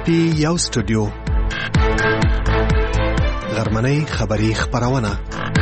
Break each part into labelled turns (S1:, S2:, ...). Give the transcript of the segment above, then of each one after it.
S1: پی یو سټوډیو غرمنۍ خبری خبرونه.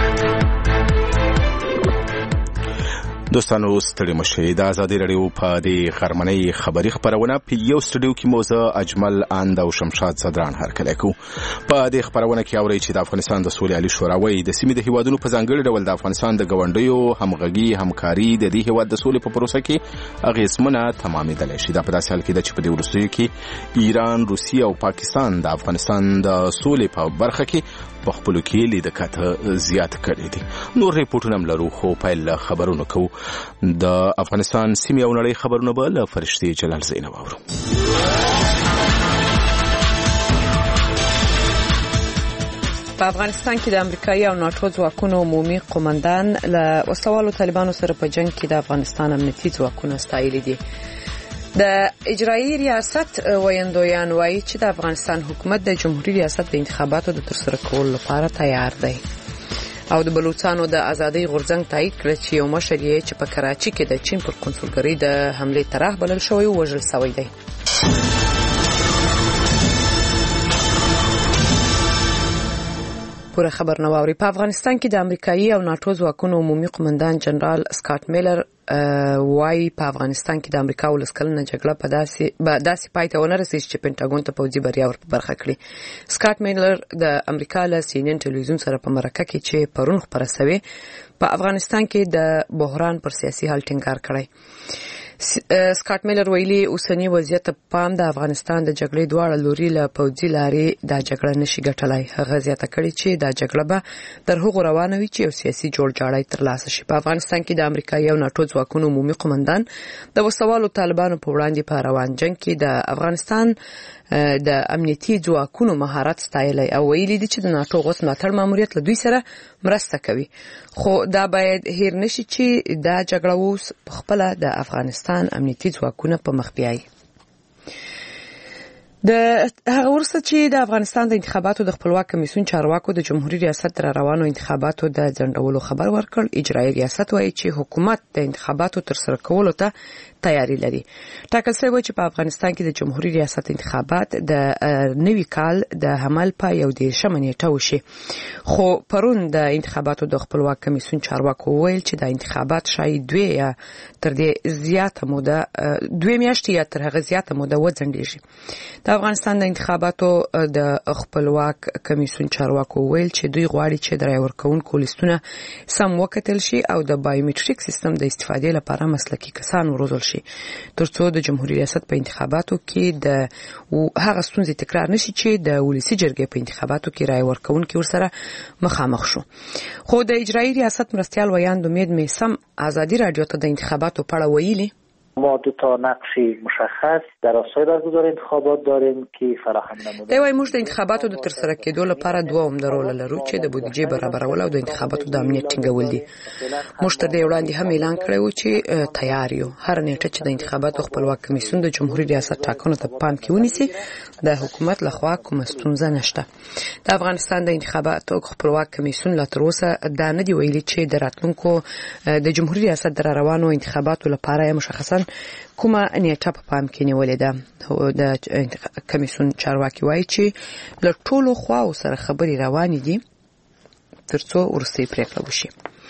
S2: دوستانو ستړي مشئ د ازادي رادیو په دې غرمنۍ خبری خبرونه په یو سټوډیو کې موزه اجمل اند او شمشاد صدران هرکلی کو. په دې خبرونه کې اوري چې د افغانستان د سولې عالی شوراوي د سیمې د هیوادونو په ځانګړي ډول د افغانستان د ګاونډیو همغږي همکاري د دې هیواد د سولې په پروسه کې اغیزمنه تمامېدلی شي. دا په داسې حال کې ده چې په دې وروستیو کې ایران، روسیه او پاکستان د افغانستان د سولې په برخه کې په خپلو کې لیدکاته زیات کړي دي. نور ریپورټونه هم لرو، خو پیل خبرونه کوو. د افغانستان سیمې او نړۍ خبرونه به له فرشتي جلال زینب اورو.
S3: په افغانستان کې د امریکایي او ناتو ځواکونو عمومي قومندان له وسوالو طالبانو سره په جنگ کې د افغانستان امنیتي ځواکونه ستایلي دي. د اجرایي ریاست ویاندویان وایي چې د افغانستان حکومت د جمهوریت ریاست د انتخاباتو د ترسره کولو لپاره تیار دی. او د بلوچستان د ازادۍ غورځنګ تایید کړ چې یو مشر یې چې په کراچي کې د چین پر کنسولګرۍ د حمله طرح بلل شوی وژل شوی دی. پوره خبر نو اوري. په افغانستان کې د امریکایي او ناتو ځواکونو عمومي قومندان جنرال سکاټ میلر وايي په افغانستان کې د امریکا ولسکلنه جګړه په داسې پای ته ونه رسېږي چې پینټاګون ته پوځي بریا ور برخه کړي. سکاټ میلر د امریکا له سی ان ان ټلویزیون سره په مرکه کې چې پرون خبره شوه په افغانستان کې د بحران پر سیاسي حل ټینګار کړی. سکاټ میلر ویلي اوسنی وضعیت پام د افغانستان د جګړې دواړه لوري له پوځي لارې د جګړه نشي ګټلای. هغه زیاته کړي چې د جګړه به تر هغه روانه وي چې یو سیاسي جوړجاړی ترلاسه شي. په افغانستان کې د امریکایي او ناتو ځواکونو عمومي قومندان د وسوالو طالبانو په وړاندې په روان جنگ کې د افغانستان د امنیتي ځواکونو مهارت ستایلی او ویلي دي چې د ناتو غوث ملاتړ ماموریت له دوی سره مرسته کوي. خو دا باید هیر نشي چې دا جګړه اوس خپل د افغانستان امنیتي ځواکونه په مخ بیایي. د هغه ورسته چې د افغانستان د انتخاباتو د خپلواک کمیسیون چارواکو د جمهوریت ریاست در روانو انتخاباتو د ځنډولو خبر ورکړ. اجرایي ریاست وایي چې حکومت د انتخاباتو ترسره کولو ته تیاری لري. ټاکل شوی چې په افغانستان کې د جمهوریت ریاست انتخابات د نوي کال د حمل په 11 نیټه وشي. خو پرون د انتخاباتو د خپلواک کمیسیون چارواکو ویل چې د انتخابات شاید 2 یا تر دې زیاته موده 2 میاشتې یا تر هغه زیاته موده وځنډیږي. د افغانستان د انتخاباتو د خپلواک کمیسیون چارواکو ویل چې دوی غواړي چې د رای ورکونکو لیستونه سم وکتل شي او د بایومټریک سیستم د استفادې لپاره مسلکي کسان وروزل شي ترڅو د جمهوریت ریاست په انتخاباتو کې د هغه ستونزې تکرار نشي چې د ولسی جرګې په انتخاباتو کې رای ورکونکو ورسره مخامخ شو. خو د اجرایي ریاست مرستیال ویاند امید میسم ازادي رادیو ته د انتخاباتو په اړه ویلي
S4: ما 2 نقش مشخص در راستای برگزاری انتخابات داریم که فراهم نموده.
S3: دوی موږ د انتخاباتو د ترسره کېدو لپاره 2 عمده رول لرو چې د بودیجې برابرول او د انتخاباتو د امنیت ټینګول دي. موږ تر دې وړاندې هم اعلان کړی و چې تیار یو هر نیټه چې د انتخاباتو خپلواک کمیسیون د جمهوریت ریاست ټاکنو ته پام کې ونیسي د حکومت لخوا کومه ستونزه نشته. د افغانستان د انتخاباتو خپلواک کمیسیون لا تر اوسه دا نه دی ویلي چې د راتلونکو د جمهوریت ریاست در روانو انتخاباتو لپاره مشخصا کومه نیټه په پام کې نیولې ده. د کمیسیون چارواکي وایي چې له ټولو خواو سره خبرې روانې دي ترڅو ورسته پریکړه وشي.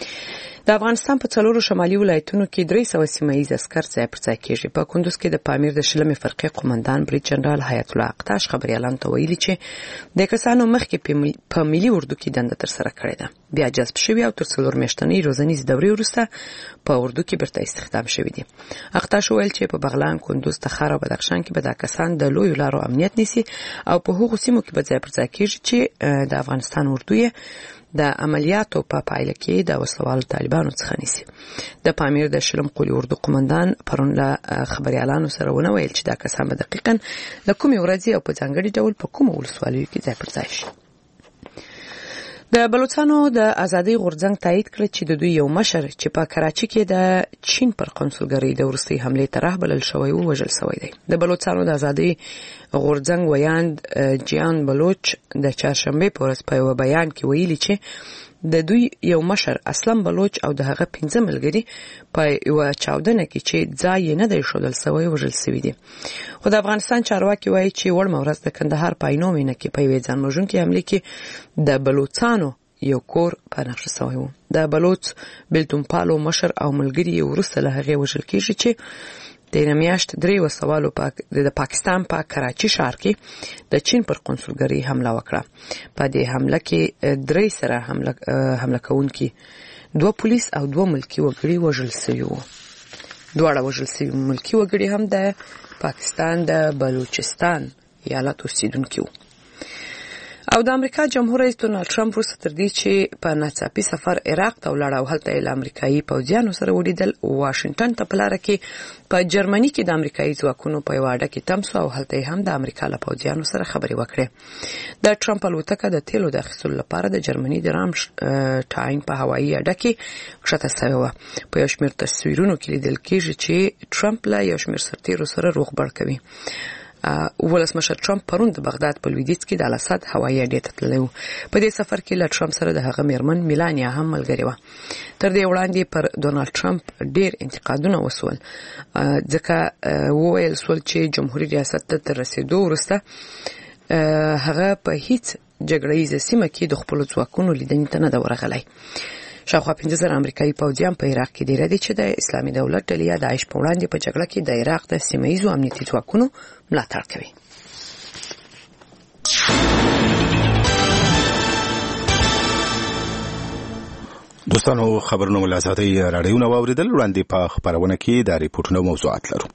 S3: د افغانستان په 4 شمالي ولایتونو کې 300 سیمایي عسكر ځای پر ځای کېږي. په کندوز کې د پامیر د شلمې فرقې قومندان بریټ جنرال حیات الله اقتاش خبريالان ته ویلي چې د کسانو مخکې په ملي اردو کې دنده تر سره کړې ده. بیا جذب شوی او تر 4 میاشتنۍ روزنیز دورې وروسته په اردو کې برته استخدام شوی دي. اقتاش ویل چې په بغلان، کندوز، تخار او بدخشان کې به د کسان د لوی لارو امنیت نیسي او په هغو سیمو کې به ځای پر ځای کېږي چې د افغانستان اردو یې د عملیاتو په پایله کې د وسوالو طالبانو څخه نیسي. د پامیر د شلم قولي اردو قومندان پرون له خبريالانو سره ونه ویل چې دا کسان به دقیقاً له کومې ورځې او په ځانګړي ډول په کومه ولسوالیو کې ځای پر ځای شي. د بلوچستان د ازادۍ غورځنګ تایید کړ چې د دوی یو مشر چې په کراچي کې د چین پر کنسولګرۍ د ورستي حمله طرح بلل شوی او وژل شوی دی. د بلوچستان د ازادۍ غورځنګ ویاند جیان بلوچ د چهارشنبه په ورځ په یو بیان کې ویلي چې د دوی یو مشر اسلم بلوچ او د هغه 15 ملګري په یو چاودنه کې چې ځای نه دی شودل سوی وژل سوي دي. خو د افغانستان چارواکي وایي چې وړ مورز د کندهار په عینومینه کې په یوې ځانوژونکې حملې کې د بلوچستانو یو کور په نقشه سوی و. د بلوچ بلتونپالو مشر او ملګري وروسته له هغې وژل کېږي چې د میاشت 3 سوالو د پاکستان په کراچي ښار کې د چین پر قونسلګرۍ حمله وکړه. په دې حمله کې 3 سره حمله کوونکي 2 پولیس او 2 ملکی وګړي وژل شوي وو. دواړه وژل شوي ملکی وګړي هم د پاکستان د بلوچستان ایالت اوسیدونکي وو. او د امریکا جمهور رئیس ډونالد ټرمپ وروسته تر دې چې په ناڅاپي سفر عراق ته ولاړ او هلته یې له امریکایي پوځیانو سره ولیدل، واشنگټن ته په لاره کې په جرمني کې د امریکایي ځواکونو په یو اډه کې تم شو او هلته یې هم د امریکا له پوځیانو سره خبرې وکړې. د ټرمپ الوتکه د تیلو د اخیستلو لپاره د جرمني د رامشټاین په هوایي اډه کې ښکته شوې وه. په یو شمېر تصویرونو کې لیدل کېږي چې ټرمپ له یو شمېر سرتیرو سره روغبړ کوي. ولسمشر ټرمپ پرون د بغداد په لویدیځ کې د الاسد هوایي اډې ته تللی و. په دې سفر کې له ټرمپ سره د هغه میرمن میلانیا هم ملګرې وه. تر دې وړاندې پر ډونالد ټرمپ ډېر انتقادونه وسول، ځکه وویل شول چې جمهوریت ریاست ته تر رسېدو وروسته هغه په هیڅ جګړهیزه سیمه کې د خپلو ځواکونو لیدنې ته نه ده ورغلی. شاوخوا 15,000 امریکایي پوځیان په عراق کې ډېر دي چې د اسلامي دولت ډلې یا داعش په وړاندې په جګړه کې د عراق د سیمه ییزو امنیتي ځواکونو ملاتړ کوي.
S2: دوستانو، خبرونه مو له ازادۍ راډیو نه واورېدل. وړاندې په خپرونه کې د ریپورټونو موضوعات لرو.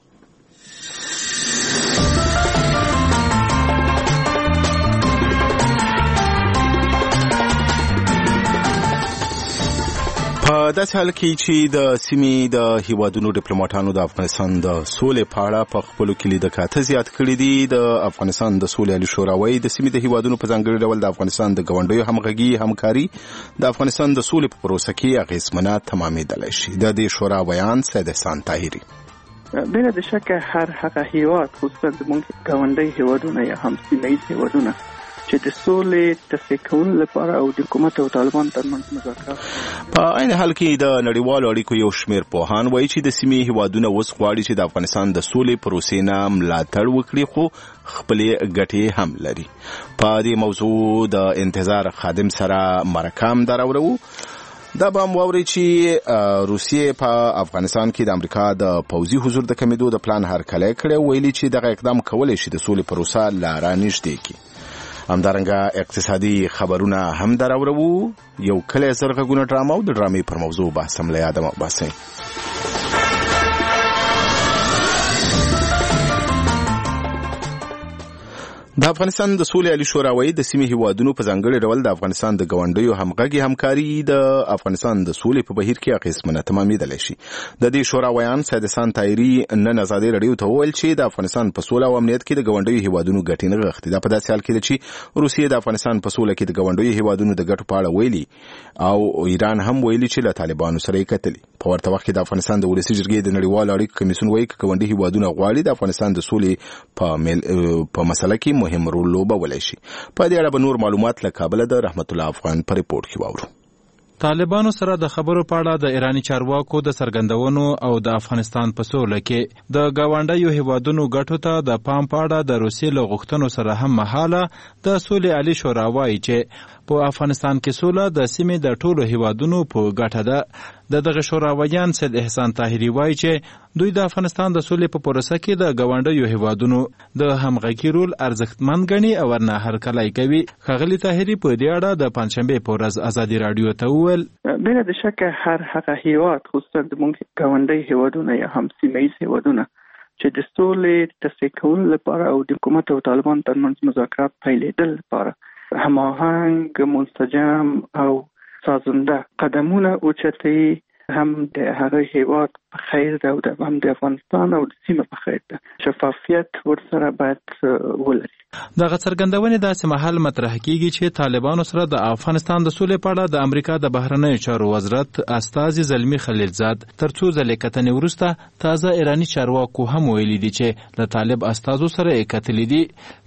S2: په داسې حال کې چې د سیمې د هیوادونو ډیپلوماټانو د افغانستان د سولې په اړه په خپلو کې لیدکاته زیات کړي دي. د افغانستان د سولې عالي شورا وایي د سیمې د هیوادونو په ځانګړي ډول د افغانستان د ګاونډیو همغږي همکاري د افغانستان د سولې په پروسه کې اغېزمنه تمامېدلی شي. د دې شورا بیان سید احسان طاهري.
S5: بلا د شکه هر هغه هیواد خصوصا زموږ ګاونډي هیوادونه یا هم سیمه ییز هیوادونه چې د سولې تصفیه کولو لپاره او د حکومت او طالبان ترمنځ مذاکرات
S2: په عین حال کې د نړیوالو اړیکو یو شمېر پوهان وایي چې د سیمې هیوادونه اوس غواړي چې د افغانستان د سولې پروسې نه ملاتړ وکړي، خو خپلې ګټې هم لري. په دې موضوع د انتظار خادم سره مرکه هم دراوړو. دا به هم واورئ چې روسیې په افغانستان کې د امریکا د پوځي حضور د کمیدو د پلان هرکلی کړی، ویلي چې دغه اقدام کولی شي د سولې پروسه لا رانږدې کړي. همدارنګه اقتصادي خبرونه هم دراوړو. یو کلی زرغږونه ډرامه او د ډرامې پر موضوع بحث هم له یاده مه باسئ. د افغانستان د سولې عالي شورا وایي د سیمې هیوادونو په ځانګړي ډول د افغانستان د ګاونډیو همغږي همکاري د افغانستان د سولې په بهیر کې اغېزمنه تمامېدلی شي. د دې شورا ویان سید احسان طاهري نن ازادۍ راډیو ته وویل چې د افغانستان په سوله او امنیت کې د ګاونډیو هیوادونو ګټې نغښتي. دا په داسې حال کې ده چې روسیې د افغانستان په سوله کې د ګاونډیو هیوادونو د ګټو په اړه ویلي او ایران هم ویلي چې له طالبانو سره یې کتلي. په ورته وخت کې د افغانستان د ولسي جرګې د نړیوالو اړیکو کمیسیون وایي چې ګاونډي هیوادونه غواړي د افغانستان د سولې په مسله کې مهم رول لوبولی شي. په دې اړه به نور معلومات له کابله د رحمت الله افغان په ریپورت کې واورو.
S6: طالبانو سره د خبرو په اړه د ایرانی چارواکو د څرګندونو او د افغانستان په سوله کې د ګاونډیو هیوادونو ګټو ته د پام په اړه د روسیې له غوښتنو سره هم مهاله د سولې عالي شورا وایي چې په افغانستان کې سوله د سیمې د ټولو هیوادونو په ګټه ده. دغه شوراویان سید احسان طاهري وایي چې دوی د افغانستان د سولې په پروسه کې د ګاونډیو هیوادونو د همغږي رول ارزښتمن ګڼي او ورنه هرکلی کوي. ښاغلي طاهري په دې اړه د پنجشنبې په ورځ ازادي راډیو ته وویل
S5: بلا د شکه هر هغه هیواد خصوصا زموږ ګاونډي هیوادونه یا هم سیمه ییز هیوادونه چې د سولې تصفیه کولو لپاره او د حکومت او طالبان ترمنځ مذاکرات پیلېدل لپاره هماهنګ، منسجم او سازنده قدمونه اوچتوي، هم د هغه هیواد په خیر ده او هم د افغانستان او د سیمه په خیر ده. شفافیت ورسره باید ولري.
S6: دغه څرګندونې داسې مهال مطرح کیږي چې طالبانو سره د افغانستان د سولې په اړه د امریکا د بهرنیو چارو وزارت استازي زلمی خلیلزاد تر څو ځلې کتنې وروسته تازه ایرانی چارواکو هم ویلي دي چې له طالب استازو سره یې کتلي دي.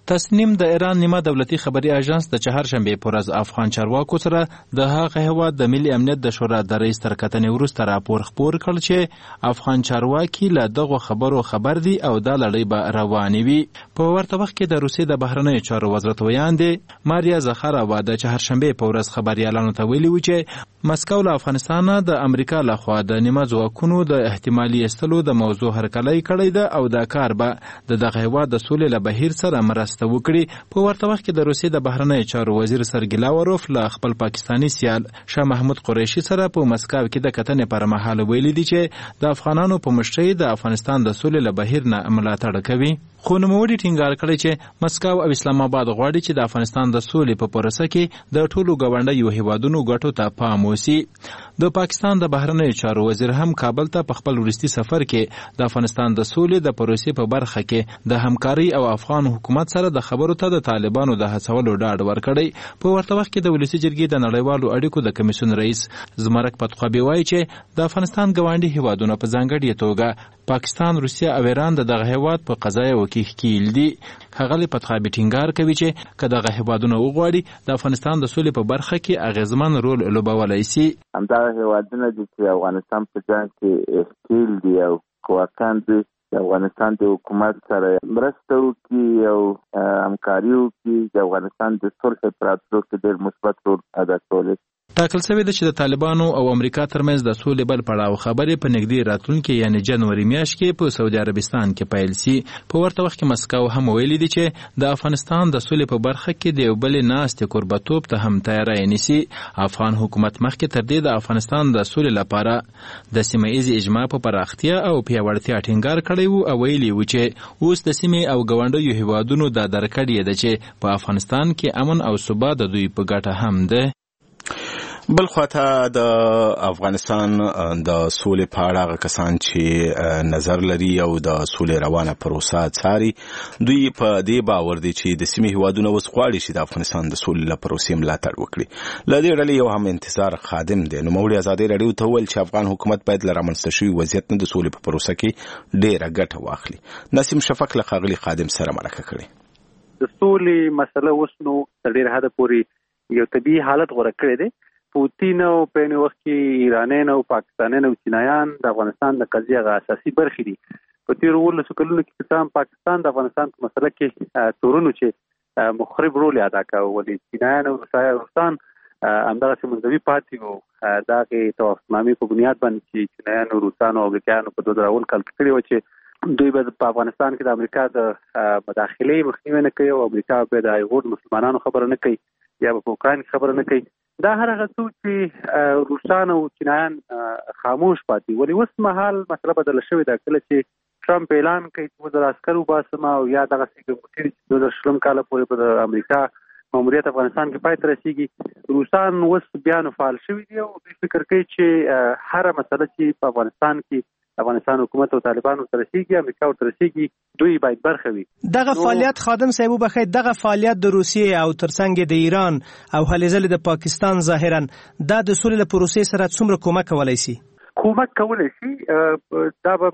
S6: تصنیم د ایران نیمه دولتي خبري اژانس د چهارشنبه په ورځ افغان چارواکو سره د هغه هیواد د ملي امنیت د شورا د رئیس تر کتنې وروسته راپور خپور کړ چې افغان چارواکي له دغه خبرو خبر دي او دا لړۍ به روانې وي. په ورته وخت کې د روسیې د بهرنیو چارو وزارت ویاندې ماریا زخارova د چهارشنبه په ورځ خبريالانو ته ویلي و چې مسکو له افغانستان د امریکا لخوا د نیمه ځواکونو د احتمالي ایستلو د موضوع هرکلی کړی ده او دا کار به د دغه هیواد د سولې له بهیر سره مرسته وکړي. په ورته وخت کې د روسیې د بهرنیو چارو وزیر سرګی لاوروف له خپل پاکستانی سیال شاه محمود قریشي سره په مسکو کې د کتنې پر مهال ویلي دي چې د افغانانو په مشرۍ د افغانستان د سولې له بهیر نه ملاتړ کوي. خو نوموړي ټینګار کړی چې مسکو او اسلام آباد غواړي چې د افغانستان د سولې په پروسه کې د ټولو ګاونډیو هیوادونو ګټو ته پام وشي. د پاکستان د بهرنیو چارو وزیر هم کابل ته په خپل وروستي سفر کې د افغانستان د سولې د پروسې په برخه کې د همکاري او افغان حکومت سره د خبرو ته د طالبانو د هڅولو ډاډ ورکړی. په ورته وخت کې د ولسی جرګې د نړیوالو اړیکو د کمیسیون رئیس زمرک پتخوابي وایي چې د افغانستان ګاونډي هیوادونو په ځانګړې توګه پاکستان، روسیه او ایران د دغه هیواد په قضایو کې ښکیل دي. ښاغلی پتخوابي ټینګار کوي چې که دغه هیوادونه وغواړي د افغانستان د سولې په برخه کې اغیزمن رول لوبولی سي.
S7: همدغه هیوادونه دي چې افغانستان په ځان کې ښکیل دي او کوواکان دي د افغانستان د حکومت سره مرسته وکړي او همکاري وکړي د افغانستان د صلح په راتلو کې ډېر مثبت رول ادا کولی.
S6: ټاکل شوې ده چې د طالبانو او امریکا ترمنځ د سولې بل پړاو خبرې په نږدې راتلونکي یعنی جنوري میاشت کې په سعودي عربستان کې پیل شي. په ورته وخت کې مسکو هم ویلي دي چې د افغانستان د سولې په برخه کې د یو بلې ناستې کوربتوب ته هم تیاری نیسي. افغان حکومت مخکې تر دې د افغانستان د سولې لپاره د سیمه ایز اجماع په پراختیا او پیاوړتیا ټینګار کړی و او ویلي و چې اوس د سیمې او ګاونډیو هیوادونو دا درکړې ده چې په افغانستان کې امن او ثبات د دوی په ګټه هم ده.
S2: بل خواته د افغانستان د سولې په اړه هغه کسان چې نظر لري او د سولې روانه پروسه څاري دوی په دې باور دي چې د سیمې هیوادونه اوس غواړي چې د افغانستان د سولې له پروسې ملاتړ وکړي. له دې ډلې یو هم انتظار خادم دی. نوموړي ازادي راډیو ته وویل چې افغان حکومت باید له رامنځته شوي وضعیت نه د سولې په پروسه کې ډېره ګټه واخلي. نسیم شفق له ښاغلي خادم سره مرکه کړې.
S8: د سولې مسله اوس نو تر ډېره حده پورې یو طبیعي حالت غوره کړی دی. پوتین او په یو وخت کې ایرانیان او پاکستانیان او چینایان د افغانستان د قضیې غا اساسي برخې دي. په تیر 19 کلونو کې تام پاکستان د افغانستان په مسله کې تورونو چې مخرب رول ادا کاوه، ولې چینایان او روسان همدغه منځوي پاتې وو. دغه توافقنامې په بنیاد باندې چې چینایان او روسان او امریکایانو په 2000 کال کې کړی و چې دوی به په افغانستان کې د امریکا د مداخلې مخنیوي نه کوي او امریکا به د ایغور مسلمانانو خبره نه کوي یا په اوکراین خبره نه کوي. دا هر هغه څه چې روسان او چینایان خاموش پاتې، ولې اوس مهال مسله بدله شوې ده. کله چې ټرمپ اعلان کوي چې 2000 عسکر وباسم او یا دغه څنګه چې 2020 کال پورې په امریکا ماموریت افغانستان کې پای ته رسیږي، روسان اوس بیا نو فعال شوي دي او دوی فکر کوي چې هر مسله چې په افغانستان کې افغانستان حکومت او طالبانو سره رسیږي، امریکا او رسیږي، دوی باید برخه وي.
S9: دغه فعالیت خادم صاحب وبخښئ، دغه فعالیت د روسیې او ترڅنګ د ایران او هلې ځلې د پاکستان ظاهرا دا د سولې له پروسې سره څومره کومک کولی شي؟
S8: کومک کولی شي. دا به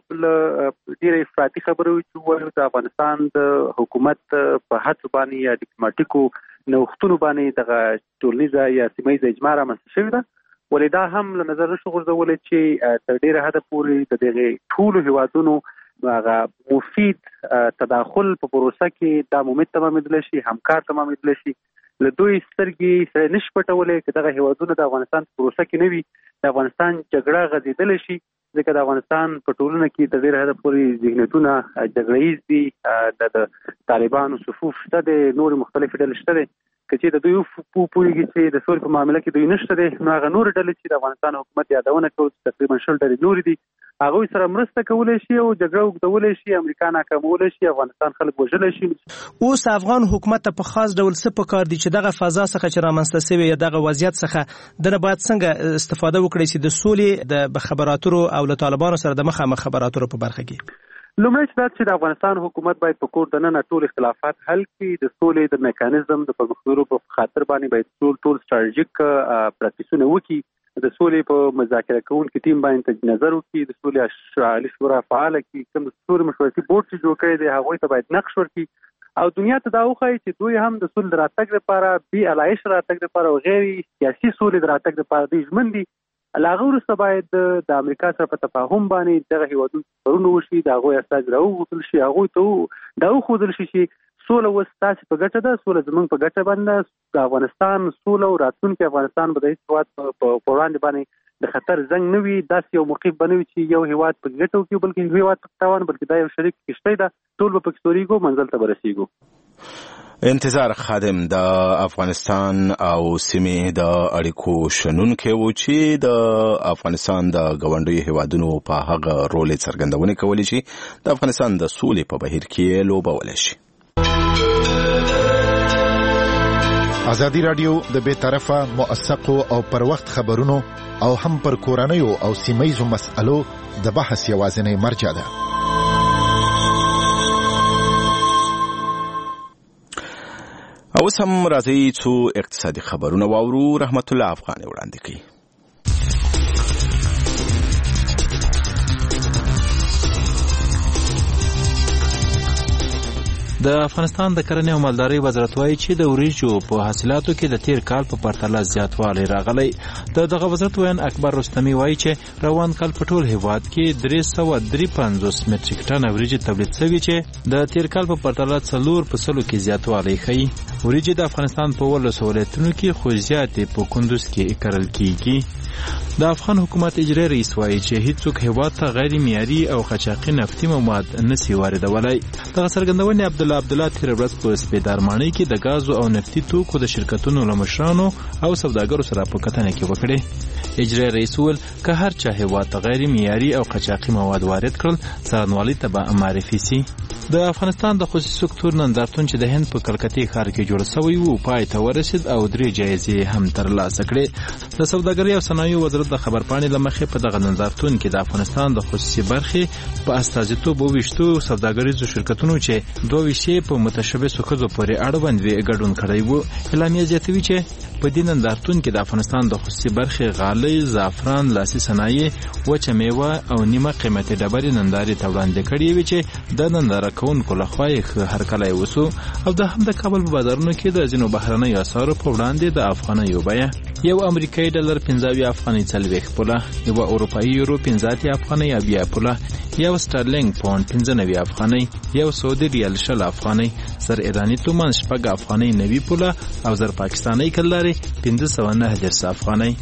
S8: ډېرې افراطي خبرې وي چې وایو د افغانستان د حکومت په هڅو باندې یا ډیپلوماټیکو نوښتونو باندې دغه ټولنیزه یا سیمه ییزه اجماع رامنځته شوې ده. ولې دا هم له نظر نشو غورځولی چې تر ډېره حده پورې د دغې ټولو هیوادونو هغه مفید تداخل په پروسه کې دا ممید تمامېدلی شي، همکار تمامېدلی شي. له دوی سترګې سره نشي پټولی که دغه هیوادونه د افغانستان په پروسه کې نه وي، د افغانستان جګړه غځېدلی شي، ځکه د افغانستان په ټولنه کې تر ډېره حده پورې ذهنیتونه جګړهیز دي. د طالبانو صفوف شته دی، نورې مختلفې ډلې شته دی. که چې د دوی پوهېږي چې د سولې په معامله کې دوی نشته دی، نو هغه نورې ډلې چې د افغانستان حکومت یادونه کوي چې تقریبا 60 ډلې نورې دي، هغوی سره مرسته کولی شي او جګړه اوږدولی شي، امریکا ناکامولی شي، افغانستان خلک وژلی شي.
S9: اوس افغان حکومت ته په خاص ډول څه پکار دي چې دغه فضا څخه چې رامنځته شوې یا دغه وضعیت څخه دنه باید څنګه استفاده وکړي چې د سولې د خبراتو او له طالبانو سره د مخامخ خبراتو په برخه کې؟
S8: لومړی چې د افغانستان حکومت باید په کور دننه ټول اختلافات حل کړي، د سولې د میکانیزم د پرمختګ په خاطر باندې باید ټول سټراټیژیک پریکټیسونه وکړي، د سولې په مذاکره کوونکي ټیم باندې نظر وکړي، د سولې عالی شورا فعاله کړي، کوم د سولې مشورتي بورډ چې جوړ کړی دی هغوی ته باید نقش ورکړي او دنیا ته دا وښایي چې دوی هم د سولې د راتګ لپاره بې علایش راتګ لپاره او غیر سیاسي سولې د راتګ لپاره دوی ژمن دي. له هغه وروسته باید د امریکا سره په تفاهم باندې دغه هېوادونو سفرونه وشي، د هغوی استازي راوغوښتل شي، هغوی ته دا وښودل شي چې سوله اوس ستاسې په ګټه ده، سوله زموږ په ګټه باندې د افغانستان سوله او راتلونکی افغانستان به د هېڅ هېواد په وړاندې باندې د خطر زنګ نه وي، داسې یو موقف به نه وي چې یو هېواد په ګټه وکړي بلکې یو هېواد په تاوان، بلکې دا یو شریک کښتۍ ده، ټول به پکې سورېږو، منزل ته به رسېږو.
S2: انتظار خادم د افغانستان او سیمې د اړیکو شنونکی و چې د افغانستان د ګاونډیو هیوادونو په هغه رول څرګندونې کولې چې د افغانستان د سولې په بهیر کې لوبولی شي.
S10: ازادي راډیو د بې طرفه موثقو او پر وخت خبرونو او هم پر کورنیو او سیمه‌یزو مسألو د بحث یوازینی مرجع ده.
S2: اوس هم راځي څو اقتصادي خبرونه واورو. رحمت الله افغاني وړاندې کوي.
S6: د افغانستان د کرنې او مالدارۍ وزارت وایي چې د وریجو په حاصلاتو کې د تیر کال په پرتله زیاتوالی راغلی. دغه وزارت ویان اکبر رستمي وایي چې روان کال په ټول هیواد کې 353 متریک ټن وریجې تولید شوي چې د تیر کال په پرتله 4% کې زیاتوالی ښیي. وریجې د افغانستان په 12 ولایتونو کې خو زیاتې په کندوز کې کرل کیږي. د افغان حکومت اجرایي رئیس وایي چې هیڅوک هیواد ته غیر معیاري او قاچاقي نفتي مواد نشي واردولی. دغه څرګندونې عبدالله تیر ورځ په سپیدارمانۍ کې د غازو او نفتي توکو د شرکتونو له مشرانو او سوداګرو سره په کتنه کې وکړې. اجرایي رئیس وویل که هر چا هیواد ته غیر معیاري او قاچاقي مواد وارد کړل څارنوالۍ ته به معرفي سي. د افغانستان د خصوصي سکتور نندارتون چې د هند په کلکتې ښار کې جوړ شوی و پای ته ورسید او 3 جایزې هم ترلاسه کړې. د سوداګرۍ او صنایعو وزارت د خبرپاڼې له مخې په دغه نندارتون کې د افغانستان د خصوصي برخې په استازیتوب 22 سوداګریزو شرکتونو چې 22 په متشابهو ښځو پورې اړوند وي ګډون کړی و. اعلامیه زیاتوي چې په دې نندارتون کې د افغانستان د خصوصي برخې غالۍ، زعفران، لاسي صنایع، وچه میوه او نیمه قیمتي ډبرې نندارې ته وړاندې کړې وي چې د ننداره کوونکو لخوا یې هرکلی وسو او د هم د کابل په بازارونو کې د ځینو بهرنیو اسعارو په وړاندې د افغانیو بیه یو امریکایي ډالر 15 افغانۍ 40 پوله، یو اروپایي یورو 15 افغانۍ 20 پوله، یو سترلینګ پاوند 15 افغانۍ، یو سعودي ریال 60 افغانۍ، زر ایرانی تومان 6 افغانۍ 90 پوله او زر پاکستاني کلاري 509 افغانۍ.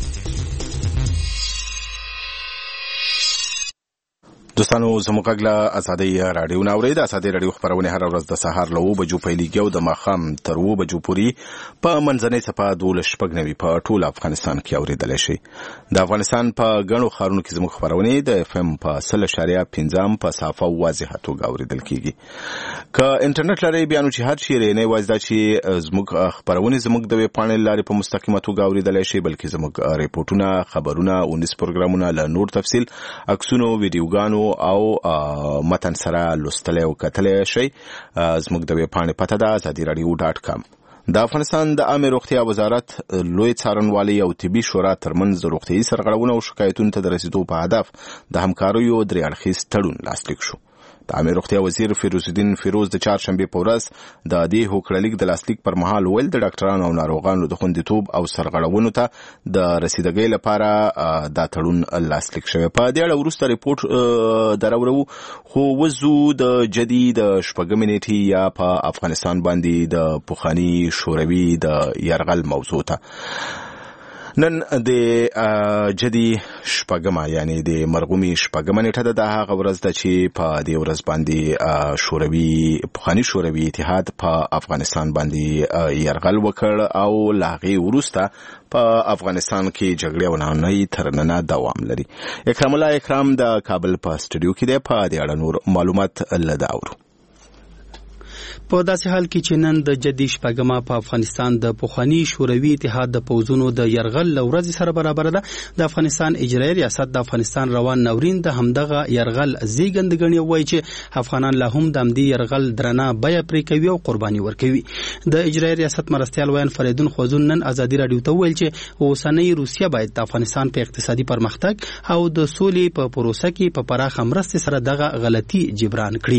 S2: دوستانو زموږ غږ له ازادۍ راډیو نه اورئ. د ازادۍ راډیو خپرونې هره ورځ د سهار له 9 بجو پیلېږي او د ماښام تر 2 بجو پورې په منځنۍ څپه 12 په ټول افغانستان کې اورېدلی شي. د افغانستان په ګڼو ښارونو کې زموږ خپرونې د FM په 100.5 په صافه او واضحه توګه اورېدل کېږي. که انټرنیټ لرئ بیا نو چې هر چیرې نه یوازې دا چې زموږ خپرونې زموږ د ویب پاڼې له لارې په مستقیمه توګه اورېدلی شي بلکې زموږ ریپورټونه، خبرونه، اونیز پروګرامونه له نور تفصیل، عکسونو، ویډیوګانو او متن سره لوستلی او کتلی شي. زموږ د ویب پاڼې پته ده azadiradyo.com. د افغانستان د عامه روغتیا وزارت لوی څارنوالي او طبي شورا ترمنځ روغتیايي سرغړونو او شکایتونو ته د رسیدو په هدف د همکاریو 3 اړخیز تړون لاسلیک شو. د عامه روغتیا وزیر فیروز الدین فیروز د چهارشنبه په ورځ د دې هوکړلیک د لاسلیک پر مهال ویل د ډاکټرانو او ناروغانو د خوندیتوب او سرغړونو ته د رسیدګۍ لپاره دا تړون لاسلیک شوی. په دې اړه وروسته ریپورت درورو خو وزو د جدید شپږمې نیټې یا په افغانستان باندې د پوخانی شوروي د یرغل موضوع ته. نن د جدي شپږمه یعنی د مرغومي شپږمه نیټه ده. هغه ورځ ده چې په دې ورځ باندې پخوانی شوروي اتحاد په افغانستان باندې یرغل وکړ او له هغې وروسته په افغانستان کې جګړې او نهنۍ تر ننه دوام لري. اکرام الله اکرام د کابل په سټوډیو کې دی. په دې اړه نور معلومات له ده اورو.
S11: په داسې حال کې چې نن د جدي شپږمه په افغانستان د پخوانی شوروي اتحاد د پوځونو د یرغل لورځ سره برابر ده، د افغانستان اجرایي ریاست د افغانستان روان ناورین د همدغه یرغل زیږنده ګڼي، وایي چې افغانان لا هم د همدې یرغل درنه بیه پرې کوي او قرباني ورکوي. د اجرایي ریاست مرستیال ویان فریدون خوځون نن ازادي راډیو ته ویل چې اوسنۍ روسیه باید د افغانستان په اقتصادي پرمختګ او د سولې په پروسه کې په پراخه مرستې سره دغه غلطي جبران کړي.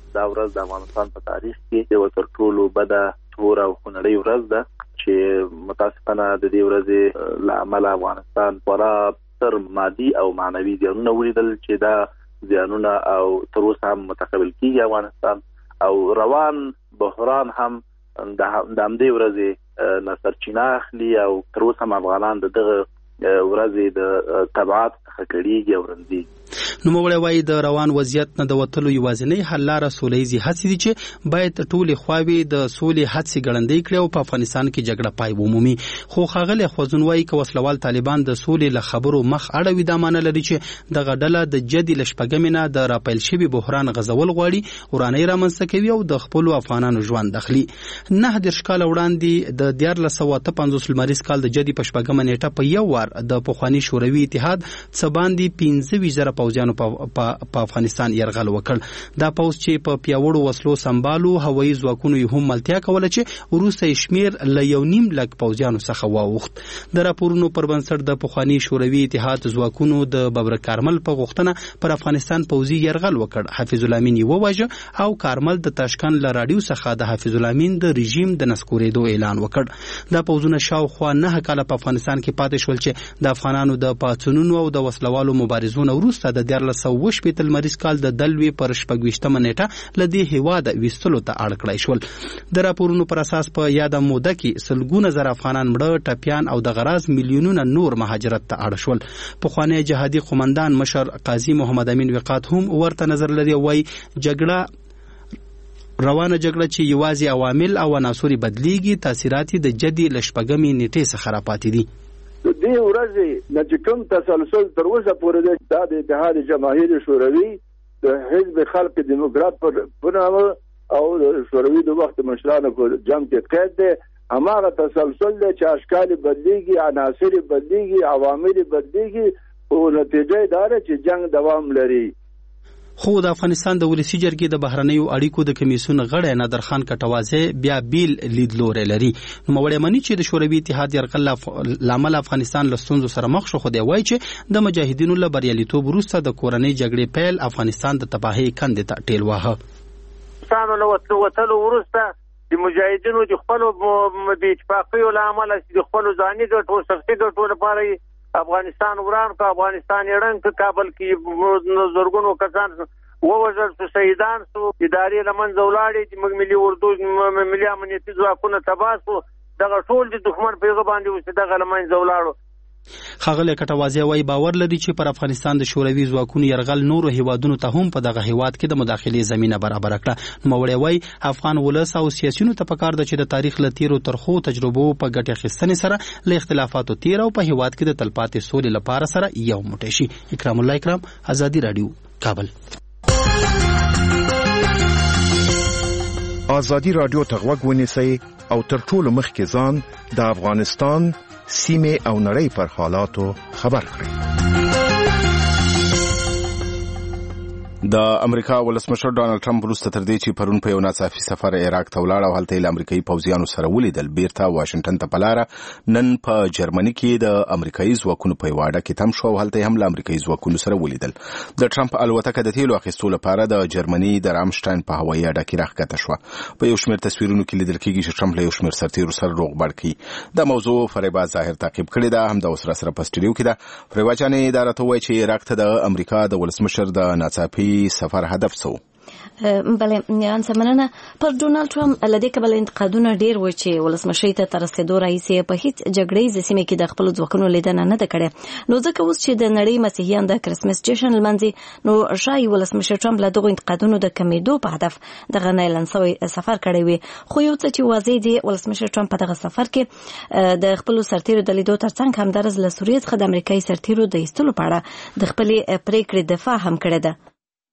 S7: دا ورځ د افغانستان په تاریخ کې یو تر ټولو بده تور او خونړۍ ورځ ده چې متاسفانه د دې ورځې له امله افغانستان خورا ستر مادي او معنوي زیانونه ولیدل چې دا زیانونه او تر اوسه هم متقبل کیږي افغانستان او روان بحران هم د همدې ورځې نه سرچینه اخلي او تر اوسه هم افغانان دغه ورځې د تبعات څخه کړيږي او رنځي.
S11: نوموړی وایي د روان وضعیت نه د وتلو یوازینۍ حل لاره سوله ییزې هڅې دي چې باید ټولې خواوې د سولې هڅې ګړندۍ کړي او په افغانستان کې جګړه پای ومومي. خو ښاغلی خوځون وایي که وسلوال طالبان د سولې له خبرو مخ اړوي دا معنی لري چې دغه ډله د جدي له شپږمې نه د راپیل شوي بحران غځول غواړي، ورانۍ رامنځته کوي او د خپلو افغانانو ژوند اخلي. 19 کاله وړاندې د 1458 لمریز کال د جدي په شپږمه نیټه په یو وار د پخواني شوروي اتحاد څه باندې 15,000 پوځیانو په افغانستان یرغل وکړ. دا پوځ چې په پیاوړو وسلو سمبالو هوایي ځواکونو یې هم ملتیا کوله چې وروسته شمیر له 1.5 لک پوځیانو څخه واوښت. د راپورونو پر بنسټ د پخواني شوروي اتحاد ځواکونو د ببر کارمل په غوښتنه پر افغانستان پوځي یرغل وکړ. حافظ الامین یې وواژه او کارمل د تاشکند له راډیو څخه د حافظ الامین د رژیم د نسکورېدو اعلان وکړ. دا پوځونه شاوخوا 9 کاله په افغانستان کې پاتې شول چې د افغانانو د پاڅونونو او د وسلوالو مبارزونو وروسته د 1418 لمریز کال د دلوي پر 26مه نیټه له دې هیواده ویستلو ته اړ کړای شول. د راپورونو پر اساس په یاده موده کې سلګونه زره افغانان مړه، ټپیان او د غراض میلیونونه نور مهاجرت ته اړ شول. پخوانی جهادي قومندان مشر قاضي محمد امین وقات هم ورته نظر لري او وايي روانه جګړه چې یوازې عوامل او عناصر بدلیږي، تاثیرات د جدي له شپږمې نیټې څخه راپاتې دي.
S12: د دې ورځې نه چې کوم تسلسل تر اوسه پورې د اتحاد جماهیر شوروي د حزب خلق دیموکرات په نامه او د شوروي د وخت مشرانو په جمع کې قید دی. هماغه تسلسل دی چې اشکال بدلیږي، عناصر بدلیږي، عوامل بدلیږي او نتیجه دا ده چې جنگ دوام لري.
S11: خو د افغانستان د ولسی جرګې د بهرنیو اړیکو د کمیسیون غړی نادرخان کټوازی بیا بیل لیدلوري لري. نوموړی مني چې د شوروي اتحاد یرغل لامل افغانستان له ستونزو سره مخ شو، خو دی وایي چې د مجاهدینو له بریالیتوب وروسته د کورنۍ جګړې پیل افغانستان د تباهۍ کندې ته ټېل واهه.
S13: افغانستان له وتلو وروسته د مجاهدینو د خپلو د اتفاقیو له امله د خپلو ځاني ګټو شخصي ګټو لپاره افغانستان وران کو، افغانستان یړنګ کو، کابل کې زرګونو کسان ووژل شو، شهیدان شو، ادارې له منځه ولاړې چې موږ ملي اردو ملي امنیتي ځواکونه تباه شو. دغه ټول د دښمن په هغه باندې چې دغه له منځه ولاړو.
S11: ښاغلی کټوازی وایي باور لري چې پر افغانستان د شوروي ځواکونو یرغل نورو هیوادونو ته هم په دغه هیواد کې د مداخلې زمینه برابر کړه. نوموړی وایي افغان ولس او سیاسیونو ته پکار ده چې د تاریخ له تیرو ترخو تجربو په ګټې اخیستنې سره له اختلافاتو تیر او په هیواد کې د تلپاتې سولې لپاره سره یو موټی شي. اکرام الله اکرام، ازادي رادیو، کابل.
S10: ازادي رادیو ته غوږ ونیسئ او تر ټولو مخکې ځان د افغانستان سیمه او نړۍ پر حالاتو خبر کړئ.
S2: د امریکا ولسمشر ډانلډ ټرمپ وروسته تر دې چې پرون په یو ناڅاپي سفر عراق ته ولاړ او هلته یې له امریکایي پوځیانو سره ولیدل، بیرته واشنګټن ته په لاره نن په جرمني کې د امریکایي ځواکونو په یوه اډه کې تم شو او هلته یې هم له امریکایي ځواکونو سره ولیدل. د ټرمپ الوتکه د تیلو اخیستو لپاره د جرمني د رامشټاین په هوایي اډه کې راښکته شوه. په یو شمېر تصویرونو کې لیدل کېږي چې ټرمپ له یو شمېر سرتیرو سره روغبړ کوي. دا موضوع فریبا ظاهر تعقیب کړې ده، همدا اوس راسره په سټوډیو کې ده. فریبا جانې دا راته ووایي چې عراق ته د امریکا د ولسمشر د ناڅاپي سفر هدف څه و؟
S14: بله انسمنه پر ډونالد ټرمپ لدې کبل انتقادونه ډیر و چې ولسمشر ته تر رسیدو راځي په هیڅ جګړې سیمه کې د خپل ځواکونو لیدنه نه ده کړې. نو ځکه اوس چې د نړۍ مسیحیان د کرسمس جشن لمانځي، نو شای ولسمشر ټرمپ له دغه انتقادونو د کمیدو په هدف دغه نه اعلان شوی سفر کړی وي. خو یو څه چې واضح دی، ولسمشر ټرمپ په دغه سفر کې د خپل سرتیرو د لیدو ترڅنګ همدارس له سوریې څخه د امریکایي سرتیرو د ایستلو په اړه د خپل پریکړې دفاع هم کړې ده.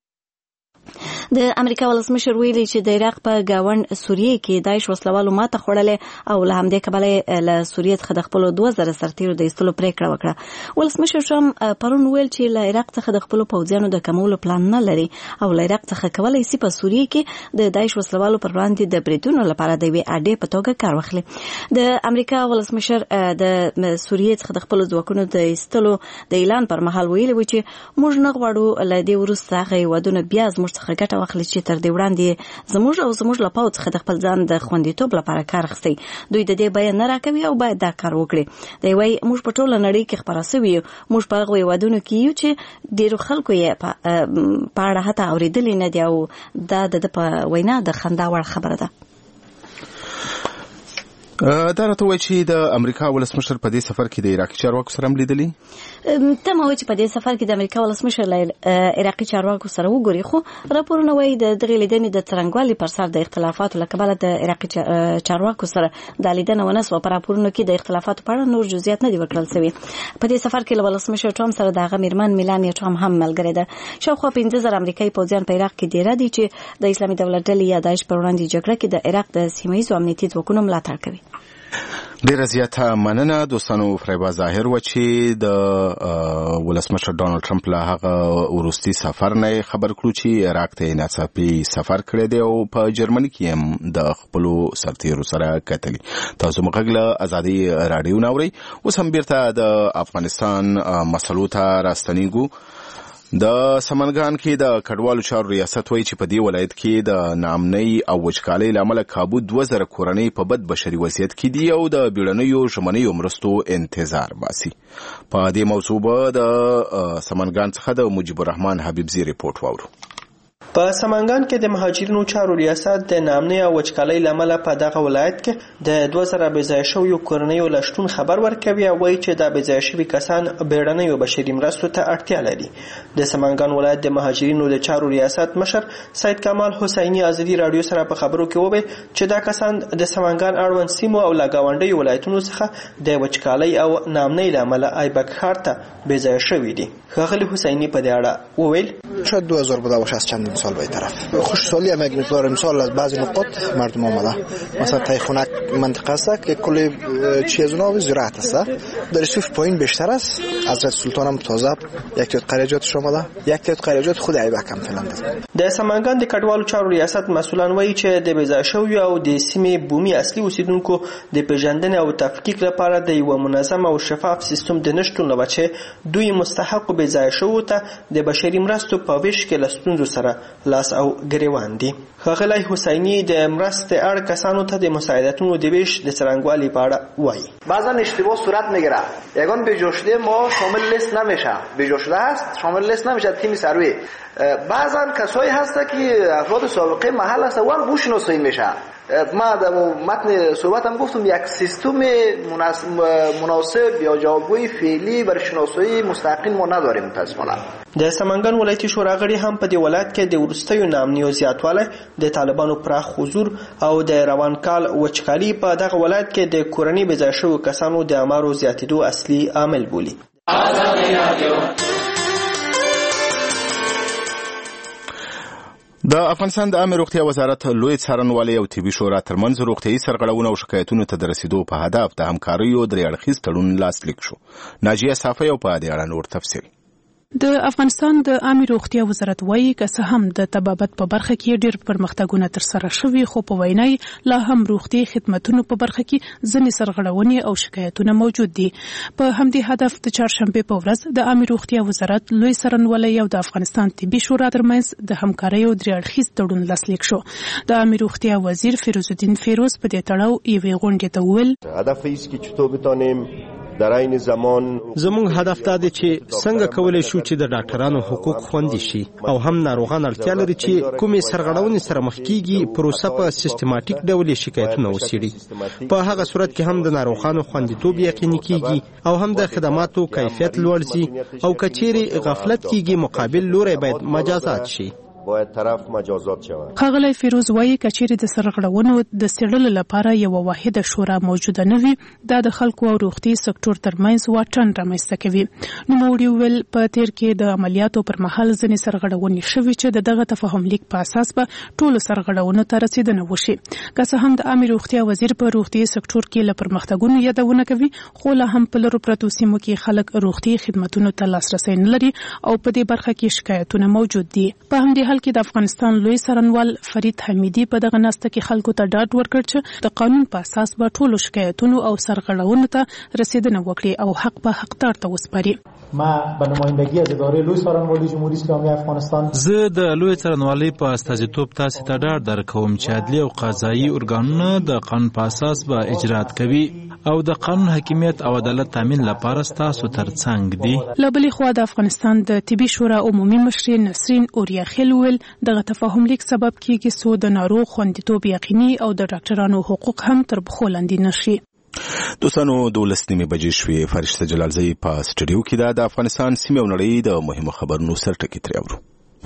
S14: د امریکا ولسمشر ویلي چې د عراق په گاوند سوریه کې داعش وسلوالو ماته خوړلې او له همدې کبله له سوریه څخه د خپل 2000 سرتیرو د ایستلو پریکړه وکړه. ولسمشر ټرمپ پرون ویل چې له عراق څخه د خپل پوځیانو د کمولو پلان نه لري او له عراق څخه کولای شي په سوریه کې د داعش وسلوالو پر وړاندې د بریدونو لپاره د وی اډې په توګه کار واخلي. د امریکا ولسمشر د سوریه څخه د خپل ځواکونو د ایستلو د اعلان پر مهال ویلي و چې موږ نه غواړو له دې وروسته هغه ودونه بیا زموږ څخه ګټه ګټه واخلي چې تر دې وړاندې زموږ او زموږ له پوځ څخه د خپل ځان د خوندیتوب لپاره کار اخیستی. دوی د دې بیان نه راکوي او باید دا کار وکړي. دی وايي موږ په ټوله نړۍ کې خپاره سوي یو، موږ په هغو هېوادونو کې یو چې ډېرو خلکو یې په اړه حتی اورېدلي نه دي او دا د په وینا د خندا وړ خبره ده.
S2: دا راته وایي چې د امریکا ولسمشر په دې سفر کې د عراقي چارواکو سره هم لیدلي.
S14: ته ما وایي چې په دې سفر کې د امریکا ولسمشر له عراقي چارواکو سره وګوري، خو راپورونه وایي د دغې لیدنې د څرنګوالي پر سر د اختلافاتو له کبله د عراقي چارواکو سره دا لیدنه ونه سوه. په راپورونو کې د اختلافاتو په اړه نور جزئیات نه دي ورکړل سوي. په دې سفر کې له ولسمشر ټرمپ سره د هغه میرمن میلانیا ټرمپ هم ملګرې ده. شاوخوا 15,000 امریکایي پوځیان په عراق کې ډېره دي چې د اسلامي دولت ډلې یا داعش پر وړاندې جګړه کې د عراق د سیمه ییزو امنیتي ځواکونو ملاتړ کوي.
S2: ډیره زیاته مننه دوستانو. فریبا ظاهر و چې د ولسمشر ډونالد ټرمپ له هغه وروستي سفر نه خبر کړو چې عراق ته ناڅاپي سفر کړی دی او په جرمني کې هم د خپلو سرتیرو سره کتلي. تاسو موږ له ازادي رادیو ناوري. اوس هم بیرته د افغانستان مسلو ته راستنیږو. د سمنګان کې د کډوالو چارو ریاست وایي چې په دې ولایت کې د ناامنۍ او وچکالۍ له امله کابو 2000 کورنۍ په بد بشري وضعیت کې دي او د بیړنیو ژمنیو مرستو انتظار باسي. په دې موضوع به د سمنګان څخه د مجيب الرحمن حبیبزي ریپورت واورو.
S9: په سمنګان کې د مهاجرینو چارو ریاست د ناامنۍ او وچکالۍ له امله په دغه ولایت کې د 2000 بېځایه شویو کورنیو له شتون خبر ورکوي او وایي چې دا بېځایه شوي کسان بیړنیو بشري مرستو ته اړتیا لري. د سمنګان ولایت د مهاجرینو د چارو ریاست مشر سید کمال حسیني ازادي رادیو سره په خبرو کې وویل چې دا کسان د سمنګان اړوند سیمو او له ګاونډیو ولایتونو څخه د وچکالۍ او ناامنۍ له امله ایبک ښار ته بېځایه شوي دي. ښاغلي حسیني په دې اړه وویل
S15: شاید 2000 بوده باشه از چند سال به طرف. خوشحالی هم یک مقدار امسال از بعضی نقاط مردم آمده. مثلا تایخونک منطقه است که کل چیزونا زراعت است. در رسوف پایین بیشتر است. حضرت سلطان هم تازه یک تعداد قریجاتش آمده. یک تعداد قریجات خود ایبک هم فعلا ده.
S9: د سمنګان د کډوالو چارو ریاست مسولان وایي چې د بېځایه شویو او د سیمې بومي اصلي اوسیدونکو د پیژندنې او تفکیک لپاره د یو منظم او شفاف سیستم د نشتون له وجې دوی مستحق بېځایه شویو ته د بشري مرستو په ویش کې له ستونزو سره لاس او ګریوان دي. ښاغلی حسیني د مرستې اړ کسانو ته د مساعدتونو د ویش د څرنګوالي په اړه وایي.
S16: بعضا اشتباه صورت میگیره. یگان بجوشده ما شامل لیست نمیشه. بجوشده هست شامل لیست نمیشه تیم سروی. بعضا کسایی هست که افراد سابقه محل هست و هم بوشناسایی میشه. ما در متن صحبتم گفتم یک سیستم مناسب یا جوابگوی فعلی برای شناسایی مستقیم ما نداریم متاسفانه.
S9: د سمنګان ولایتي شورا غړي هم په دې ولایت کې د وروستیو ناامنیو زیاتوالی د طالبانو پراخ حضور او د روان کال وچکالي په دغه ولایت کې د کورنۍ بېځایه شویو کسانو د اعمارو زیاتېدو اصلي عامل بولي.
S2: د افغانستان د عامه روغتیا وزارت لوی څارنوالۍ او طبي شورا ترمنځ روغتیايي سرغړونو او شکایتونو ته د رسیدو په هدف د همکاریو درې اړخیز تړون لاسلیک شو. ناجیه صافی او په دې اړه نور تفصیل.
S17: د افغانستان د عامه روغتیا وزارت وایي که څه هم د طبابت په برخه کې ډېر پرمختګونه ترسره شوي خو په وینای لا هم روغتیايي خدماتونو په برخه کې ځینې سرغړونې او شکایتونه موجود دي. په همدې هدف د چهارشنبه په ورځ د عامه روغتیا وزارت لوی څارنوالۍ او د افغانستان طبي شورا ترمنځ د همکاریو درې اړخیز تړون لاسلیک شو. د عامه روغتیا وزیر فیروز الدین فیروز په دې تړاو یوې غونډې ته وویل
S18: هدف است که چطور بتانیم در عین زمان
S19: زموږ هدف دا دی چې څنګه کولای شو چې د ډاکټرانو حقوق خوندي شي او هم ناروغان اړتیا لري چې کومې سرغړونې سره مخ کیږي پروسه په سیستماتیک ډول شکایتونه وڅېړي. په هغه صورت کې هم د ناروغانو خوندیتوب یقیني کیږي او هم د خدماتو کیفیت لوړ شي او کچېرې غفلت کیږي مقابل لوري باید مجازات شي.
S18: باید طرف مجازات شود.
S17: ښاغلی فیروز وایي کچېرې د سرغړونو د څېړلو لپاره یوه واحده شورا موجوده نه وي دا د خلکو او روغتیايي سکتور ترمنځ واټن رامنځته کوي. نوموړي وویل په تېر کې د عملیاتو پر مهال ځینې سرغړونې شوي چې د دغه تفاهم لیک په اساس به ټولو سرغړونو ته رسیدنه وشي. که څه هم د عامه روغتیا وزیر په روغتیايي سکتور کې له پرمختګونو یادونه کوي خو لا هم په لرو پرتو سیمو کې خلک روغتیايي خدماتونو ته لاسرسی نه لري او په دې برخه کې شکایتونه موجود دي. په همدې حال کې د افغانستان لوی څارنوال فرید حمیدي په دغه ناسته کې خلکو ته ډاډ ورکړ چې د قانون په اساس به ټولو شکایتونو او سرغړونو ته رسیدنه وکړي او حق به حقدار ته وسپاري.
S20: ما به نمایندگی از اداره لوی څارنوالۍ جمهوری اسلامی افغانستان
S6: زه د لوی څارنوالۍ په استازیتوب تاسو ته ډاډ درکوم چې عدلي او قضایي ارګانونه د قانون په اساس به اجرات کوي او د قانون حاکمیت او عدالت تامین لپاره ستاسو ترڅنګ دي.
S17: له بلې خوا د افغانستان د طبي شورا عمومي مشر نسرین اوریاخیل ویل دغه تفاهم لیک سبب کیږي څو د ناروغ خوندیتوب یقیني او د ډاکټرانو حقوق هم تر پښو لاندې نشي.
S2: دوستانو 12 بجې شوې. فرشته جلالزی په سټوډیو کې د افغانستان سیمه او نړۍ د مهمو خبرونو سرټکی ترې اورو.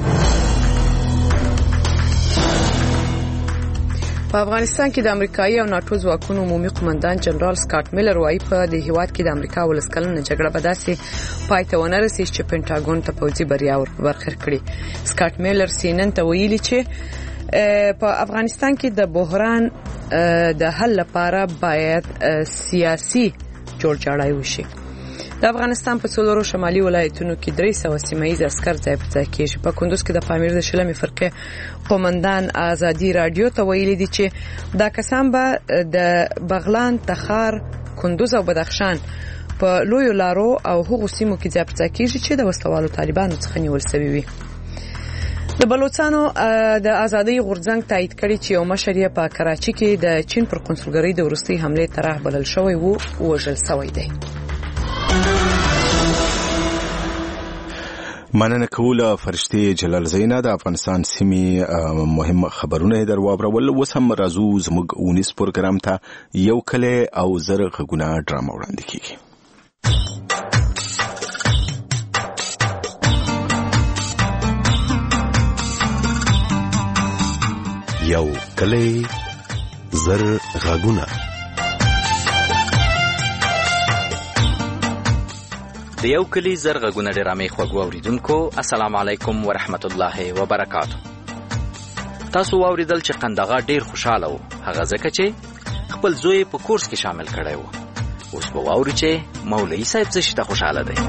S3: په افغانستان کې د امریکایي او ناتو ځواکونو عمومي قومندان جنرال سکاټ میلر وايي په د هیواد کې د امریکا ولسکلنه جګړه به داسې پای ته ونه رسي چې پینټاګون ته پوځي بریا ورکړي کړي. سکاټ میلر سینن ته ویلي چې په افغانستان کې د بحران د حل لپاره باید سیاسي جوړجاړی وشي. د افغانستان په څلورو شمالي ولایتونو کې 300 سیمایي عسكر ځای په ځای کېږي. په کندوز کې د پامیر د شلمې فرقې قومندان ازادي رادیو ته ویلي دي چې دا کسان به د بغلان، تخار، کندوز او بدخشان په لویو لارو او هغو سیمو کې ځای په ځای کېږي چې د وسوالو طالبانو څخه نیول شوی وي. د بلوچستانو د ازادۍ غورځنګ تایید کړي چې یو مشر یې په کراچي کې د چین پر قونسلګرۍ د وروستي حملې طرح بلل شوی وو وژل شوی دی.
S2: مننه کوله فرشته جلالزی نه د افغانستان سیمې مهم خبرونه در واورول. اوس هم راځو زموږ 19 پروګرام ته. یو کله او زر غږونه ډرامه وړاندې کیږي.
S1: یو کلی زر غږونه.
S21: د یو کلی زر غږونه ډرامې خوږو اوریدونکو السلام علیکم ورحمت الله وبرکاتو. تاسو واوریدل چې قندغه ډیر خوشاله وو هغه ځکه چې خپل زوی په کورس کې شامل کړی وو. اوس به واوري چې مولوي صاحب څه شته خوشاله دی.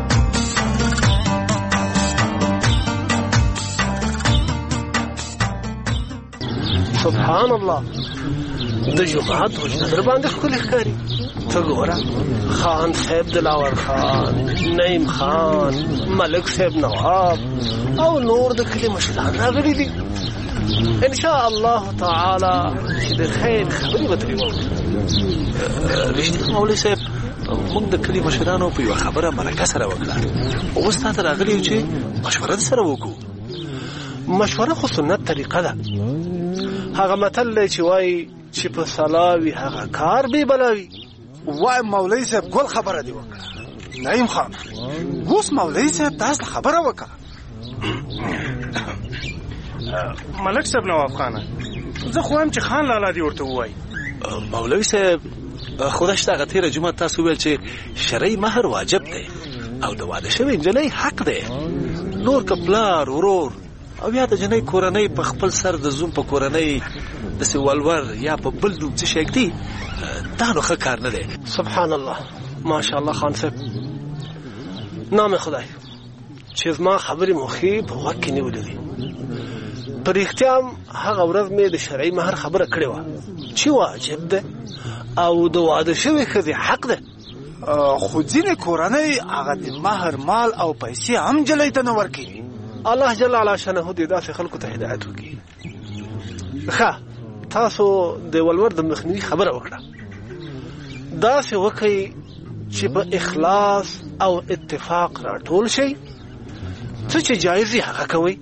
S22: سبحان الله د جمعات وجدر باندې خپل ښکاری ته ګوره خان صاحب دلاور خان، نعیم خان، ملک صاحب نواب او نور د کلی مشران راغلي دي. ان شاء الله تعالی چې د خیر خبرې به ترې وکړو. رښتیا مولوي صاحب موږ د کلی مشرانو په یوه خبره مرکه سره وکړه. اوس تا ته راغلي یو چې مشوره سره وکړو. مشوره خو سنت طریقه ده. هغه متل دی چې وایي چې په سلاوي هغه کار بې بلاوي.
S23: وای مولوي صاحب ګل خبره دی وکړه. نعیم خان اوس مولوي صاحب تاسو خبره وکړه.
S22: ملک صاحب نواب خانه زه خو هم چې خان لالا دی ورته وایي. مولوي صاحب خدای شته هغه تېره جمعه تاسو ویل چې شرعي مهر واجب دی او د واده شوې نجلۍ حق دی. نور که پلار ورور او یا د جنۍ کورنۍ په خپل سر د زوم په کورنۍ داسې ولور یا په بل نوم څه شی ږدي دا نو ښه کار نه دی. سبحان الله ماشاءالله خان صاحب نام خدای چې زما خبرې مخې په غوږ کې نیولې دي. په رښتیا هم هغه ورځ مې د شرعي مهر خبره کړې وه چې واجب ده او د واده شوې ښځې حق ده.
S23: خو ځینې کورنۍ هغه د مهر مال او پیسې هم نجلۍ ته نه ورکوي.
S22: الله جل علا شانه دې داسې خلکو ته هدایت وکړي. ښه تاسو د ولور د مخنیوي خبره وکړه. داسې وکړئ چې په اخلاص او اتفاق راټول شئ. څه چې جایز یې هغه کوئ.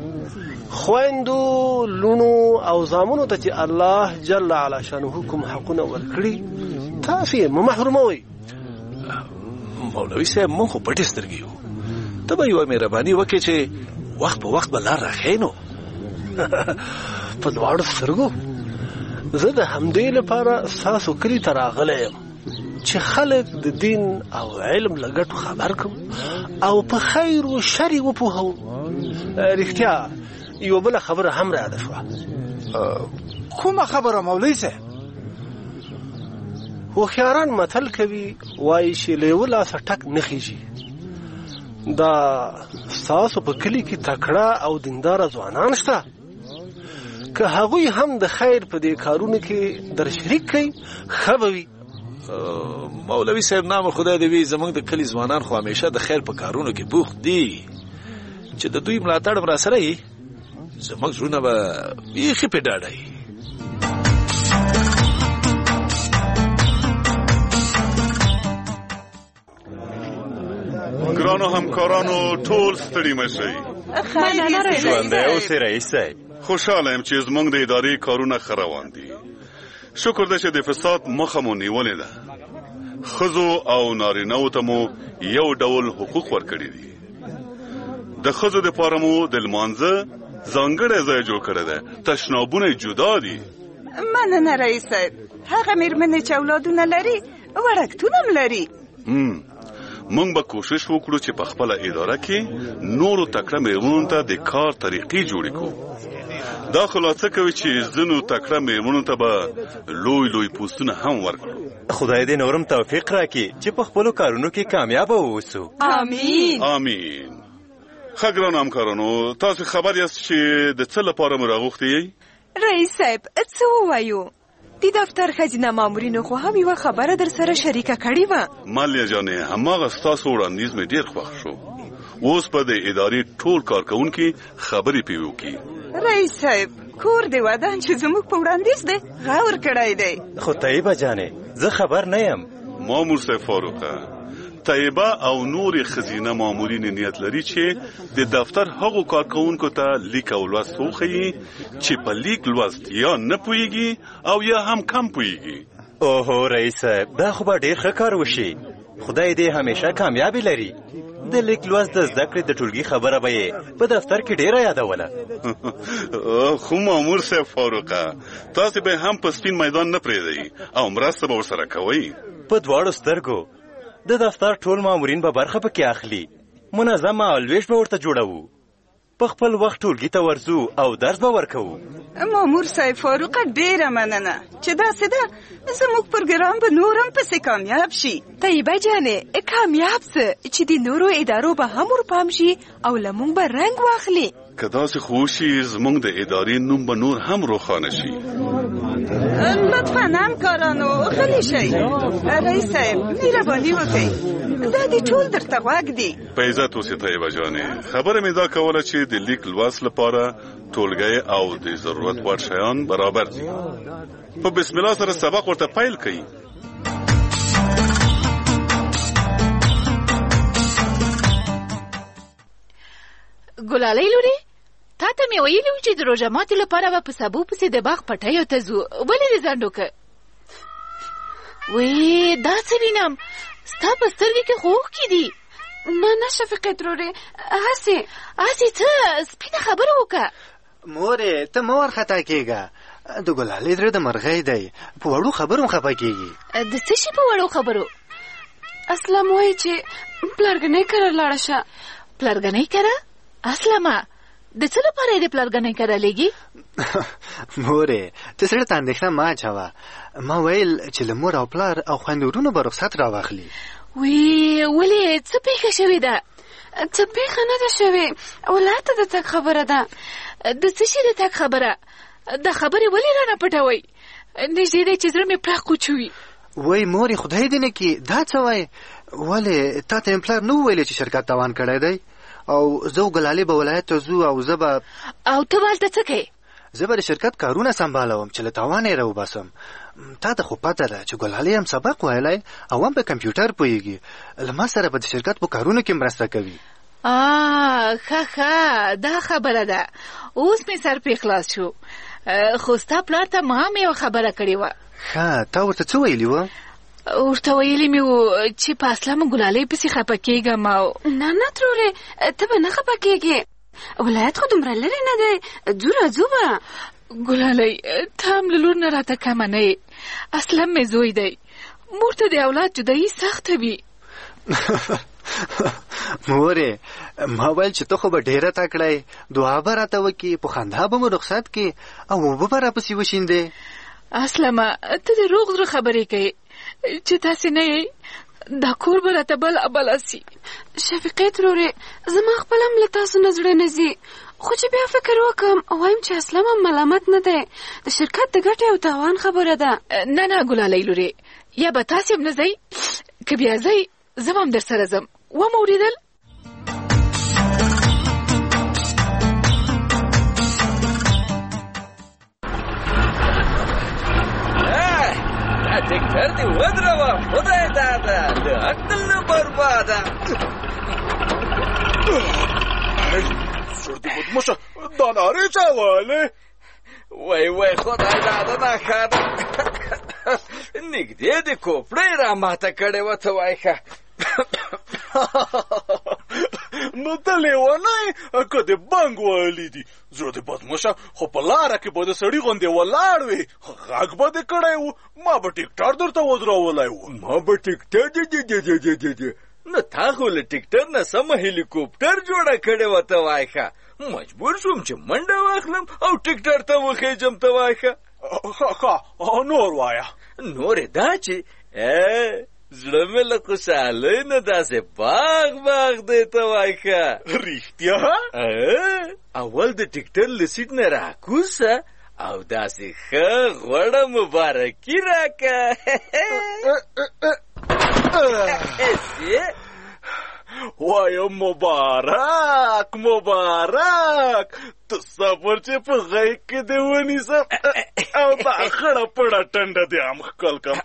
S22: خویندو لونو او زامنو ته چې الله جل علا شانه کوم حقونه ورکړي تاسو یې مه محروموئ. مولوي صاحب مونږ خو پټې سترګې یو. ته به یوه مهرباني وکړې چې وخت په وخت به لار راښیې نو په دواړو سترګو. زه د همدې لپاره ستاسو کلي ته راغلی یم چې خلک د دین او علم له ګټو خبر کړم او په خیر و شر یې وپوهوم. رښتیا یوه بله خبره هم راده شوه.
S23: کومه خبره مولوي صاحب؟
S22: هوښیاران متل کوي وایي چې له یوه لاسه ټک نه خیږي.
S4: دا ستاسو په کلي کې تکړه او دینداره ځوانان شته، که هغوی هم د خیر په دې کارونو کې در شریک کوي ښه به وي.
S5: مولوي صاحب نام خدای دې وي، زمونږ د کلي ځوانان خو همیشه د خیر په کارونو کې بوخت دي، چې د دوی ملاتړ را سره وي زمونږ زړونه به بیخي پې ډاډه وي.
S8: ګرانو همکارانو ټول ستړي مه شئ.
S24: ژوندی اوسې رئیس صاحب.
S8: خوشحاله یم چې زموږ د ادارې کارونه ښه روان دي. شکر ده چې د فساد مخه مو نیولې ده. ښځو او نارینه‌وو ته مو یو ډول حقوق ورکړي دي. د ښځو دپاره مو د لمانځه ځانګړی ځای جوړ کړی دی. تشنابونه جدا دي.
S25: مننه رئیس صاحب. هغه مېرمنې چې اولادونه لري وړکتون هم لري.
S8: موږ به کوشش وکړو چې په خپله اداره کې نورو تکړه مېرمنو ته د کار طریقې جوړې کړو. دا خو لا څه کوي چې ځینو تکړه مېرمنو ته به لوی لوی پوستونه هم ورکړو.
S24: خدای دې نورم توفیق راکړي چې په خپلو کارونو کې کامیابه واوسو.
S25: آمین
S8: آمین. ښه ګرانو همکارانو، تاسو خبر یاست چې د څه لپاره مو راغوښتي یئ؟
S26: رئیس صاحب څه ووایو؟ د دفتر ښځینه مامورینو خو هم یوه خبره در سره شریکه کړې وه.
S8: مالیه جانې، هماغه ستاسو وړاندیز مې ډېر خوښ شو. اوس به د ادارې ټول کارکوونکي خبرې پې وکړي.
S25: رئیس صاحب کور دې ودان چې زموږ په وړاندیز دی غور کړی دی.
S24: خو طیبه جانې زه خبر نه یم.
S8: مامور صاحب فاروقه، طیبه او نور ښځینه مامورین نیت لري چې د دفتر هغو کارکوونکو ته لیک او لوست وښیي چې په لیک لوست یا نه پوهیږي او یا هم کم پوهیږي.
S24: اوهو رئیس صاحب، دا خو به ډېر ښه کار وشي. خدای دې همیشه کامیابی لري. د لیک لوست د زده کړې د ټولګي خبره به یې په دفتر کې ډېره یادوله.
S8: خو مامور صاحب فاروقه، تاسې به هم په سپین میدان نه پرېږدئ او مرسته به ورسره کوئ.
S24: په دواړو سترګو د دفتر ټول مامورین به برخه پکې اخلي. منظم مهالویش به ورته جوړوو. په خپل وخت ټولګي ته ورځو او درس به ورکوو.
S25: مامور صاحب فاروقه ډېره مننه چې داسې ده زموږ پروګرام به نور هم پسې کامیاب شي.
S26: طیبه جانې کامیاب څه چې د نورو ادارو به هم ورپام شي او له موږ به رنګ واخلي.
S8: که داسې خو وشي زموږ د ادارې نوم به نور هم روښانه شي.
S25: لطفا همکارانو غلي شئ. رئیس صاحب مهرباني وکړئ، دا دې ټول درته غوږ دي.
S8: په عزت اوسې طیبه جانې. خبره مې دا کوله چې د لیک لوست لپاره ټولګی او د ضرورت وړ شیان برابر دي. په بسم الله سره سبق ورته پیل کړئ.
S27: ګلالۍ لورې، تا ته مې ویلي و چې د روژه ماتي لپاره به په سبو پسې د باغ پټیو ته ځو، ولې دې ځنډ وکړ؟ وی دا څه وینم، ستا په سترګې کې خو اوښکې دي.
S25: نه شفیقې ترورې،
S27: هسې څه سپینه خبره وکړه.
S28: مورې ته مه وارخطا کېږه، د ګلالۍ زړه د مرغۍ دی، په وړو خبرو خفه کېږي.
S27: د څه شي په وړو خبرو؟
S25: اسلم وایي چې پلارګنۍ کره لاړه شه.
S27: پلارګنۍ کره؟ اسلمه د څه لپاره یې د پلارګنۍ کره لیږي؟
S28: مورې ته زړه ته اندېښنه مه اچوه. ما ویل چې له مور او پلار او خویندو ورونو به رخصت راواخلي.
S27: وی ولې څه پېښه شوې ده؟
S25: څه پېښه نه ده شوې، ولایت ته د تګ خبره ده.
S27: د څه شي د تګ خبره؟ دا خبرې ولې رانه پټوئ؟ نږدې دی چې زړه مې پراخ کوچوي.
S28: وای مورې خدای دې نه کړي، دا څه وایې؟ ولې تا ته پلار نه وویلې چې شرکت تاوان کړی دی او زه ګلالۍ به ولایت ته ځو او زه به
S27: او ته به هلته څه کوې؟
S28: زه به د شرکت کارونه سنبالوم چې له تاوانه یې راوباسم. تا ته خو پته ده چې ګلالۍ هم سبق ویلی او هم په کمپیوټر پوهېږي، له ما سره به د شرکت په کارونو کې مرسته کوي.
S27: ښه دا خبره ده، اوس مې سر پې خلاص شو. خو ستا پلار ته ما هم یوه خبره کړې وه.
S28: ښه تا ورته څه ویلي وه؟
S27: ورته ویلي مې و چې په اسلام ګلالۍ پسې خفه کېږم او
S25: نه ترورې ته به نه خفه کېږې، ولایت خو دومره لرې نه دی، ځو راځو به.
S27: ګلالۍ ته هم له لور نه راته کمه نه یې، اسلم مې زوی دی، مور ته د اولاد جدایي سخته وي.
S28: مورې ما ویل چې ته خو به ډېره تکړه یې، دعا به راته وکړي، په خندا به مو رخصت کړي او اوبه به راپسې وشیندې.
S27: اسلمه ته د روغ زړه خبرې کوې چې تاسې نه یې، دا کور به راته بلا سي.
S7: شفیقې ترورې زما خپل هم له تاسو نه زړه نه ځي، خو چې بیا فکر وکم وایم چې اصلا هم ملامت نه دی، د شرکت د ګټې او تاوان خبره ده.
S27: نه ګلالۍ لورې، یا به تاسې هم نه ځئ، که بیا ځئ زه به هم در سره ځم. ومه اورېدل؟
S10: ټیکټر دې ودروه، خدای داده د عقل نه برباده.
S5: شور دې بدمشه، دا نارې چا وهلې؟
S10: وای خدای داده نښه ده، نږدې دې کوپړۍ را ماته کړې وه. ته وایې ښه
S5: نو ته لیونی که دې بنګ وهلي دي؟ زړه دې بدمشه، خو په لاره کې به د سړي غوندې ولاړ وې، غږ به دې کړی و، ما به ټیکټر درته ودرولی و.
S10: ما به ټیکټر نو تا خو له ټیکټر نه سمه هلیکوپټر جوړه کړې وه. ته وایې ښه مجبور شوم چې منډه واخلم او ټیکټر ته وخېجم. ته وایې ښه
S5: نور وایه.
S10: نور دا چې زړه مې له خوشحالۍ نه داسې باغ دی. ته وایې ښه
S5: رښتیا؟
S10: اول د ټیکټر له سیټ نه راکوزه او داسې ښه غوړه مبارکي راکه.
S5: وایم مبارک ته صبر چې په غیږ کې دې ونیسم او دا خړه پړه ټنډه دې هم ښکل کړم.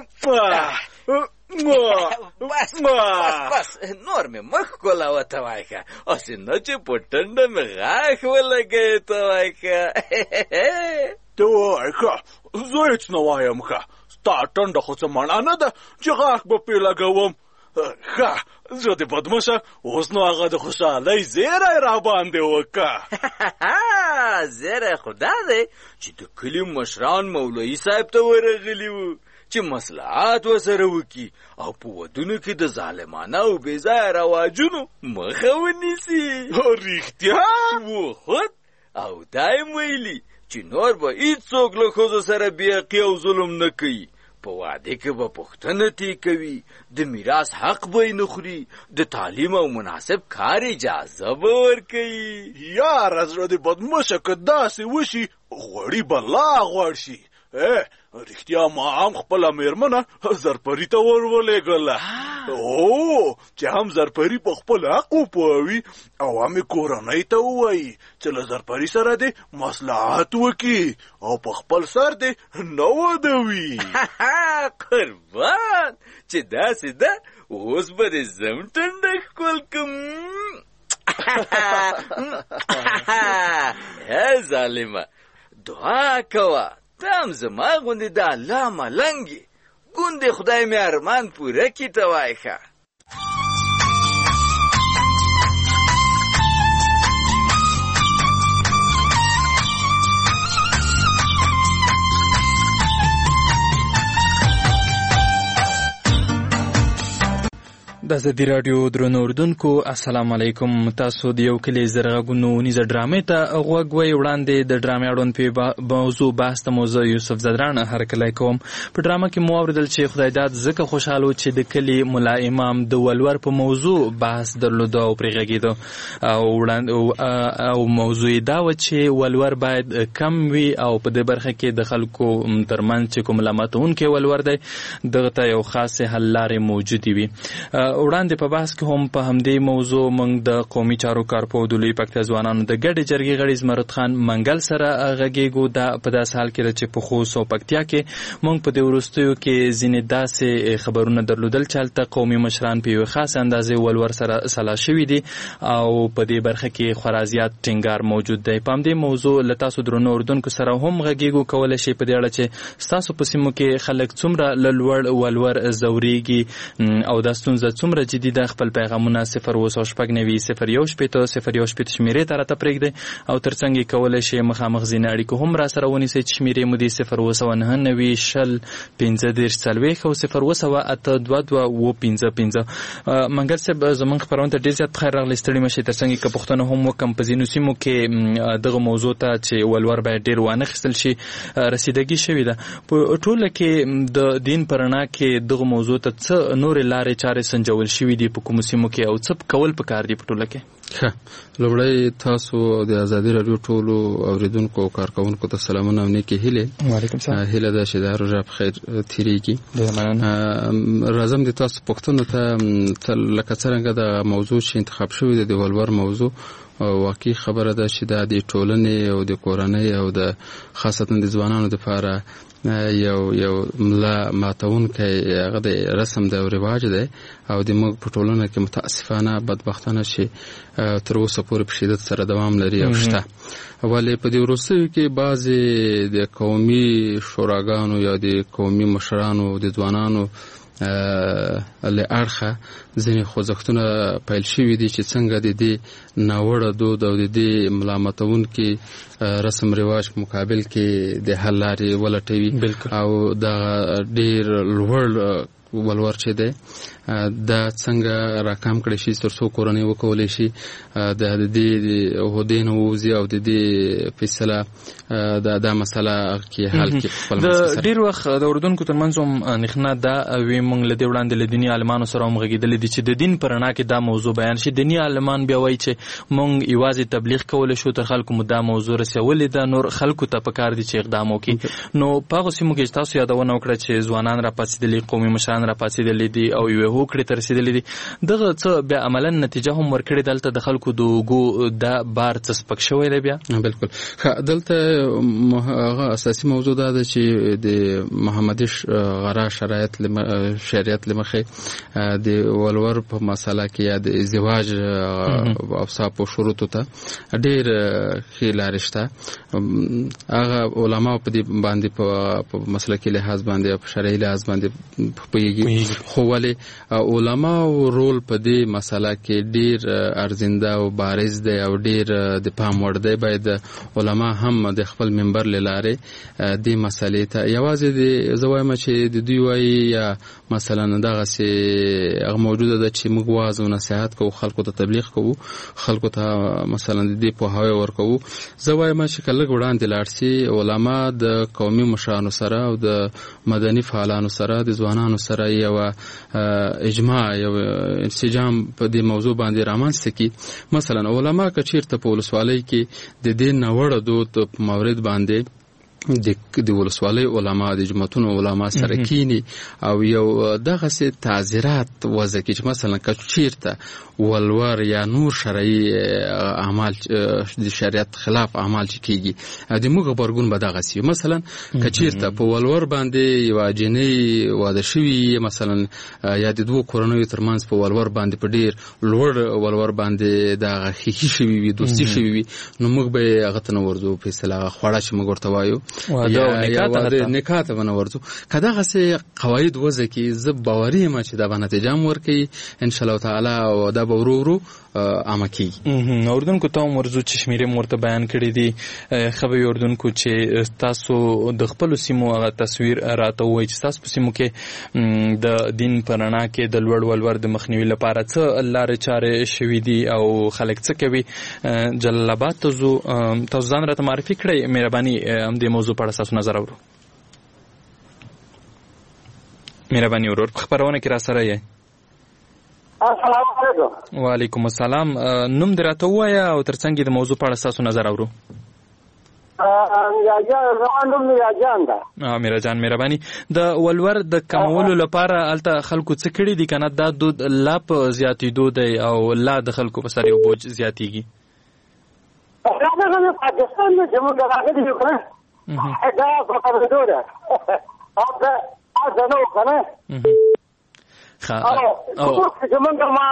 S10: بس نور مې مخ کولاوه. ته وایې ښه هسې نه چې په ټنډه مې غاښ ولګوې. ته وایې ښه
S5: ته وایې ښه زه هېڅ نه وایم. ښه ستا ټنډه خو څه مڼه نه ده چې غاښ به پرې لګوم. ښه زه دې بدمشه، اوس نو هغه د خوشحالۍ زیری را باندې وکړه.
S10: زیری خو دا دی چې د کلي مشران مولوي صاحب ته ورغلي وو چې مصلحات ورسره وکړي او په ودونو کې د ظالمانه او بېځایه رواجونو مخه ونیسي.
S5: رښتیا؟
S10: خود او دا یې ویلي چې نور به هېڅوک له ښځو سره بېحقي او ظلم نه کوي، په واده کې به پوښتنه تې کوي، د میراث حق به یې نه خوري، د تعلیم او مناسب کار اجازه به ورکوي.
S5: یاره زړه دې بدمشه، که داسې وشي غوړي به لا غوړ شي. رښتیا ما هم خپله مېرمنه زرپري ته ورولېږله، چې هم زرپري په خپل حق وپوهوي او هم یې کورنۍ ته ووایي چې له زرپري سره دې مصلحت وکړي او په خپل سر دې نه ودوي.
S10: قربان چې داسې ده، اوس به دې زم ټنډه ښکل کړم. ظالمه دعا کوه ته هم زما غوندې د الله ملنګ یې، ګوندې خدای مې ارمان پوره کړي. ته وایې ښه
S6: د ازادي راډیو درنو اردوونکو السلام علیکم. تاسو د یو کلي زرغونو نیزه ډرامې ته غوږ وئ. وړاندې د ډرامې اړوند په موضوع بحث ته موضوع یوسف زدران هرکلی کوم. په ډرامه کې مو اورېدل چې خدای داد ځکه خوشحاله و چې د کلي ملا امام د ولور په موضوع بحث درلوده او پرې غږېده او موضوع دا و چې ولور باید کم وي او په دې برخه کې د خلکو ترمنځ چې کوم ملامتونکی ولور دی دغه ته یو خاصې حل لارې موجودې وي. وړاندې په بحث کې هم په همدې موضوع موږ د قومي چارو کارپوه د لوی پکتیا ځوانانو د ګډې جرګې غړي زمرد خان منګل سره غږېږو. دا په داسې حال کې چې په خوست او پکتیا کې موږ په دې وروستیو کې ځینې داسې خبرونه درلودل چې هلته قومي مشران په یوې خاصې اندازې ولور سره سلا شوي دي او په دې برخه کې خورا زیات ټینګار موجود دی. په همدې موضوع له تاسو درنو اردوونکو سره هم غږېږو، کولی شئ په دې اړه چې ستاسو په سیمو کې خلک څومره له لوړ ولور ځورېږي او دا ستونزه څومره څومره جدي ده خپل پیغامونه 0 اوسه شپږ نوي 0 یو شپېته 0 یو شپېته شمیرې ته راته پرېږدئ او ترڅنګ یې کولی شئ مخامخ ځینې اړیکو هم را سره ونیسئ چې شمیرې مو دي 0 اوسه 9 نوي 0 15 30 40 او 0 اوسه 8 2 2 و 15 15. منګل صاحب زمونږ خپرونه ته ډېر زیات خیر راغلی ستړي مشئ ترڅنګ که پوښتنه هم وکړم په ځینو سیمو کې دغه موضوع ته چې ولور باید ډېر وانخیستل شي رسیدګي شوې ده په ټوله کې د دین په رڼا کې دغه موضوع ته څه نورې لارې چارې سنجول شوي دي په کومو سیمو کې او څه کول پکار دي په ټوله کې؟
S9: لومړی تاسو د ازادي راډیو ټولو اوریدونکو او کارکوونکو ته سلامونه او نیکې هیلې. وعلیکم السلام. هیله ده چې دا روژه په خیر تېرېږي. راځم د تاسو پوښتنو ته لکه څرنګه د موضوع چې انتخاب شوی دی د ولور موضوع واقعي خبره ده چې دا د ټولنې او د کورنۍ او د خاصتا د ځوانانو دپاره یو ملا ماتونکی هغه د رسم دی او رواج دی او د موږ په ټولنه کې متاسفانه بدبختانه چې تر اوسه پورې په شدت سره دوام لري او شته. ولې په دې وروستیو کې بعضې د قومي شوراګانو یا د قومي مشرانو د ځوانانو له اړخه ځینې خوځښتونه پیل شوي دي چې څنګه د دې ناوړه دود او د دې ملامتونکي رسم رواج په مقابل کې د حل لارې ولټوي او دا ډېر لوړ ولور چې دی دا څنګه راکام کړی شي تر څو کورنۍ وکولی شي د دې عهدې نه ووځي او د دې فیصله دا مسله کې حل کړي خپل
S6: د ډېر وخت د اردوونکو ترمنځ هم اندېښنه دا وي موږ له دې وړاندې له دیني عالمانو سره هم غږېدلي دي چې د دین په رڼا کې دا موضوع بیان شي. دیني عالمان بیا وایي چې موږ یوازې تبلیغ کولی شو تر خلکو مو دا موضوع رسولې ده نور خلکو ته پکار دي چې اقدام وکړي. نو په هغو سیمو کې چې تاسو یادونه وکړه چې ځوانان راپاڅېدلي قومي مشران راپاڅېدلي دي او یوې هوکړې ته رسېدلي دي دغه څه بیا عملا نتیجه هم ورکړې دلته د خلکو د اوږو دا بار څه سپک شوی دی بیا؟
S9: بلکل دلته هغه اساسي موضوع دا ده چې د محمدي غرا شریعت له مخې د ولور په مسله کې یا د ازدواج اوصاف او شروطو ته ډېر ښې لارې شته. هغه علما په دې باندې په مسلکي لحاظ باندې او په شرعي لحاظ باندې پوهېږي خو ولې علماو رول په دې مسله کې ډېر ارزنده او بارز دی او ډېر د پام وړ دی. باید علما هم د خپل منبر له لارې دې مسلې ته یوازې زه وایم چې د دوی وایي یا مثلا دغسې هغه موجوده ده چې موږ واعظ او نصیحت کوو خلکو ته تبلیغ کوو خلکو ته مثلا د دې پوهاوی ورکوو. زه وایم چې که لږ وړاندې لاړ سي علما د قومي مشرانو سره او د مدني فعالانو سره د ځوانانو سره یوه اجماع یو انسجام په دې موضوع باندې رامنځته کړي. مثلا علما که چېرته په ولسوالۍ کې د دې ناوړه دود په مورد باندې د ولسوالۍ علما د جماعتونو علما سره کینی او یو دغسې تعزیرات وضع کړي چې مثلا که چېرته ولور یا نور شرعي اعمال د شریعت خلاف اعمال چې کېږي د موږ غبرګون به دغسې وي. مثلا که چېرته په ولور باندې یوه جنۍ واده شوي مثلا یا د دوو کورنیو ترمنځ په ولور باندې په ډېر لوړ ولور باندې دغه خیښي شوي وي دوستي شوي وي نو موږ به یې هغه ته نه ورځو په اصطلاح خوړه چې موږ ورته وایو یا نکاح ته به نه ورځو. که دغسې قواعد وضع کړي زه باوري یم چې دا به نتیجه هم ورکوي انشاءالله تعالی او دا به ورو ورو عامه کېږي.
S6: اردوونکو ته هم ورځو چې شمېرې مو ورته بیان کړي دي ښه به وي اردوونکو چې تاسو د خپلو سیمو هغه تصویر راته ووایي چې تاسو په سیمو کې د دین په رڼا کې د لوړ ولور د مخنیوي لپاره څه لارې چارې شوي دي او خلک څه کوي. جلال آباد ته ځو تاسو ځان راته معرفي کړئ مهرباني همدې موضوع په اړه ستاسو نظر اورو. مهرباني ورور په خپرونه کې را سره یې.
S11: السلام علیکم.
S6: وعلیکم السلام. نوم دې راته ووایه او ترڅنګ د موضوع په اړه ستاسو نظر اورو. میراجان مهرباني د ولور د کمولو لپاره هلته خلکو څه کړي دي کنه دا دود لا په زیاتېدو دی او لا د خلکو په سر یو بوج زیاتېږي.
S11: پاکستان کې زموږ راغلي یو کنه دا په کارېدو ده نه کنه او زموږ ما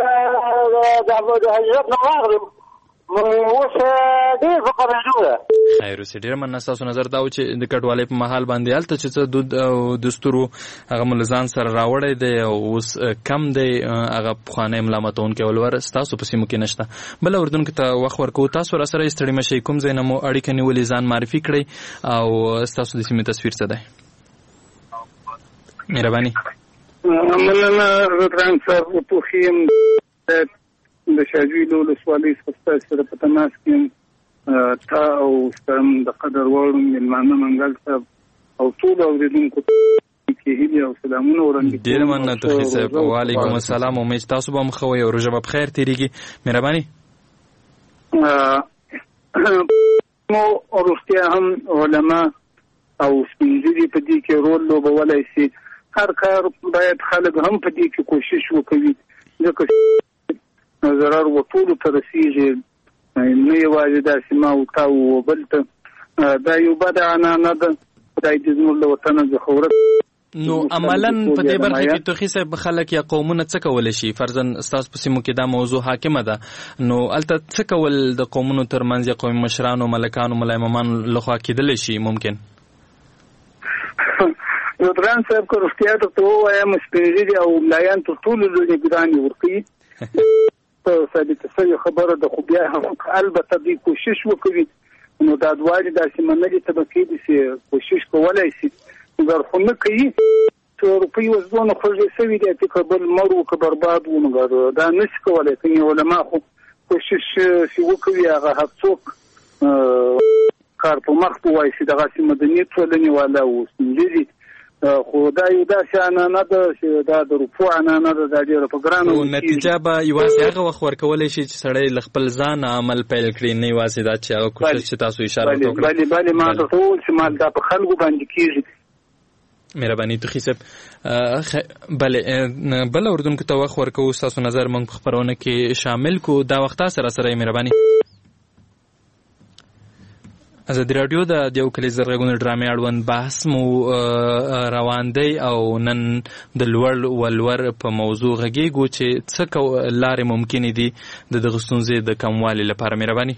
S11: د هجرت نه راغلم اوس ډېر په کارېدو ده.
S9: خیر اوسې. ډېره مننه. ستاسو نظر دا و چې د کډوالۍ په مهال باندې هلته چې څه دود او دستور هغه مو له ځان سره راوړی دی او اوس کم دی، هغه پخوانی ملامتونکی ولور ستاسو په سیمو کې نشته. بله اردن کې ته وخت ورکوو. تاسو را سره ستړي مه شئ، کوم ځای نه مو اړیکه نیولې ځان معرفي کړئ او ستاسو د سیمې تصویر څه دی؟ مهرباني.
S12: مننه رضوان صاحب. پوښیم د شاجوی له ولسوالۍ څخه ستاسو سره په تماس کې یم. تا او ستاسو د قدر وړ مېلمانه منګل صاحب او ټول اورېدونکو کې هیلې او سلامونه وړاندې کوم.
S9: ډېره مننه توخي صاحب. وعلیکم السلام. امید تاسو به هم ښه وئ او روژه به په خیر تېرېږي. مهرباني.
S12: مو روغتیا هم علما او سپین ږیري په دې کې رول لوبولی شي. هر کار باید خلک هم په دې کې کوشش وکوي، ځکه ضرر ټولو ته رسېږي، نه یوازې داسې ما او تا و بل ته. دا یو بده عنعنه ده. خدای دې زموږ له وطنه ځخورت.
S9: نو عملاً په دې برخه کې توخي صاحب خلک یا قومونه څه کولی شي؟ فرضاً ستاسو په سیمو کې دا موضوع حاکمه ده، نو هلته څه کول د قومونو ترمنځ یا قومي مشرانو، ملکانو، ملا امامانو لخوا کېدلی شي ممکن؟
S12: رضوان صاحب که رښتیا درته ووایم، سپین ږیري او ملایان تر ټولو لوړې ګرانې ورکوي. په ثابته شوې خبره ده، خو بیا هم البته دوی کوشش وکوي. نو دا دواړې داسې منلې طبقې دي چې کوشش کولی شي، مګر خو نه کوي. چې روپۍ اوس دونه خوږې شوي دي چې که بل مړ و که برباد و، مګر دا نه شي کولی. کوي علما خو کوشش چې وکوي، هغه هر څوک کار په مخ په وایي چې دغسې مدني ټولنې والا و سپین ږیري. خو دا یو داسې عنعنه ده چې دا د روپو عنعنه ده، دا ډېره په ګرانه
S9: وي. نتیجه به یوازې هغه وخت ورکولی شي چې سړی له خپل ځان عمل پیل کړي، نه یوازې دا چې هغه کوشش چې تاسو اشاره وکړه.
S12: بلې ما درته وویل چې مال دا په خلکو باندې کېږي.
S9: مهرباني توخي صاحب. بله بله اردونکو ته وخت ورکوو، ستاسو نظر موږ په خپرونه کې شامل کو. دا وخت تاسو را سره یې. مهرباني. ازادي راډیو د یو کلیز غږونو ډرامې اړوند بحث مو روان دی او نن د لوړ ولور په موضوع غږیږو چې څه لارې ممکنې دي د دغه ستونزې د کموالي لپاره. مهرباني.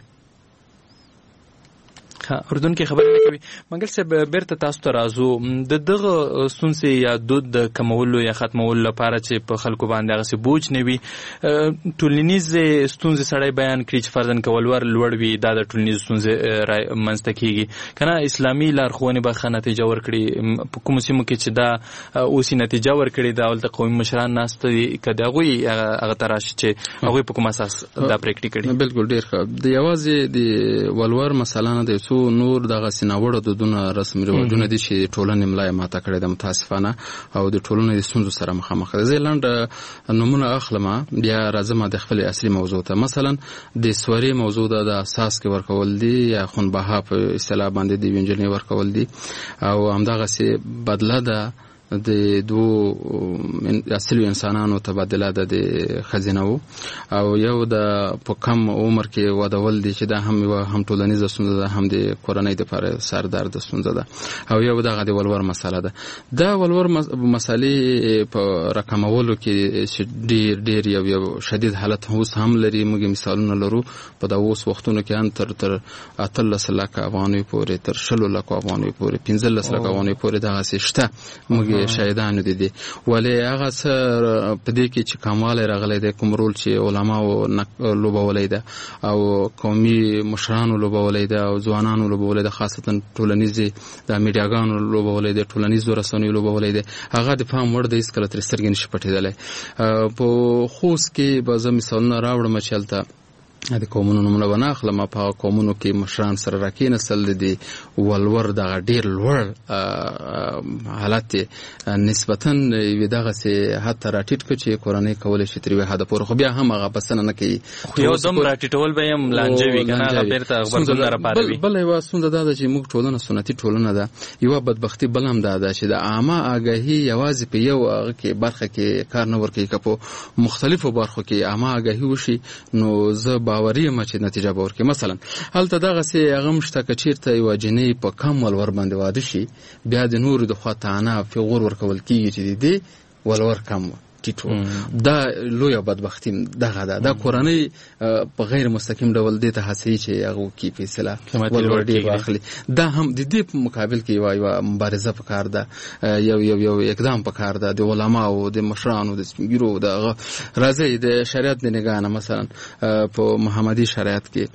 S9: اردن کې خبرې نه کوي. منګل صاحب بیرته تاسو ته راځو. د دغه ستونزې یا دود د کمولو یا ختمولو لپاره چې په خلکو باندې هغسې بوج نه وي، ټولنیزې ستونزې سړی بیان کړي چې فرضاً که ولور لوړ وي، دا د ټولنیزو ستونزې منځته کېږي که نه. اسلامي لارښوونې به ښه نتیجه ورکړي. په کومو سیمو کې چې دا اوس نتیجه ورکړي، دا هلته قومي مشران ناسته دي، که د هغوی هغه ته راشي چې هغوی په کوم اساس دا پرېکړې کړي. بلکل ډېر ښه. د یوازې د ولور مسله نه دی، څو نور دغه سیناوړه دودونه رسم رواجونه دي چې ټولنې ملا یې ماته کړې ده متاسفانه، او د ټولنې د ستونزو سره مخامخ ده. زه لنډ نومونه اخلم، بیا راځم د خپل اصلي موضوع ته. مثلا د سوري موضوع د اساس کې ورکول دي یا خونبها په اصطلاح باندې د وینجنې ورکول دي، او همدغسې بدله ده د دوو اصلي انسانانو تبادله ده د ښځینه او یو د په کم عمر کې ودول دي چې دا هم یوه هم ټولنیزه ستونزه ده، هم د کورنۍ دپاره سردرده ستونزه ده، او یو دغه د ولور مسله ده. دا ولور مسلې په رقمولو کې چې ډېر ډېر یو شدید حالت اوس هم لري. موږ مثالونه لرو په دا اوس وختونو کې هم تر 18 لکه افغانیو پورې، تر 20 لکه افغانیو پورې، 15 لکه افغانیو پورې دغسې شته. موږ شاهدانو دي ولې هغه څه په دې کې چې کموالی راغلی دی، کوم رول چې علماو لوبولی ده او قومي مشرانو لوبولی ده او ځوانانو لوبولی ده، خاصتا ټولنیزې د میډیاګانو لوبولی ده، ټولنیزو رسنیو لوبولی ده. هغه د پام وړ دی، هېڅکله ترې سترګې نشي پټېدلی. په خوست کې به زه مثالونه راوړم چې هلته د قومونو نومونه به نه اخلم. په هغه قومونو کې مشران سره راکېنستل، د ولور دغه ډېر لوړ حالت نسبتاً یوې دغسې حد ته راټیټ کړه چې کورنۍ کولی شي تر یوې حده پورې، خو بیا هم هغه بسنه نه کوي. یو دم راټیټول به یې هم لانجه وي که نه، هغه بېرته غبرګون راپاروي. بله یوه ستونزه دا ده چې موږ ټولنه سنتي ټولنه ده. یوه بدبختي بل هم دا ده چې د عامه آګاهي یوازې په یو هغه کې برخه کې کار نه ورکوي. که په مختلفو برخو کې عامه آګاهي وشي، نو زه باوري یم چې نتیجه به ورکړي. مثلا هلته دغسې هغه هم شته که چېرته یوه جنۍ په کم ولور باندې واده شي، بیا د نورو د خوا طعنه فغور ورکول کېږي چې د دې ولور کم و، ټیټ دا لویه بدبختي دغه ده. دا کورنۍ په غیر مستقیم ډول دې ته هڅوي چې هغه کې فیصله ولور ډېر واخلي. دا هم د دې په مقابل کې یوه مبارزه پکار ده، یو اقدام پکار ده د علماو، د مشرانو، د سپین ږیرو. د راځي د شریعت د نگاه نه مثلا په محمدي شریعت کې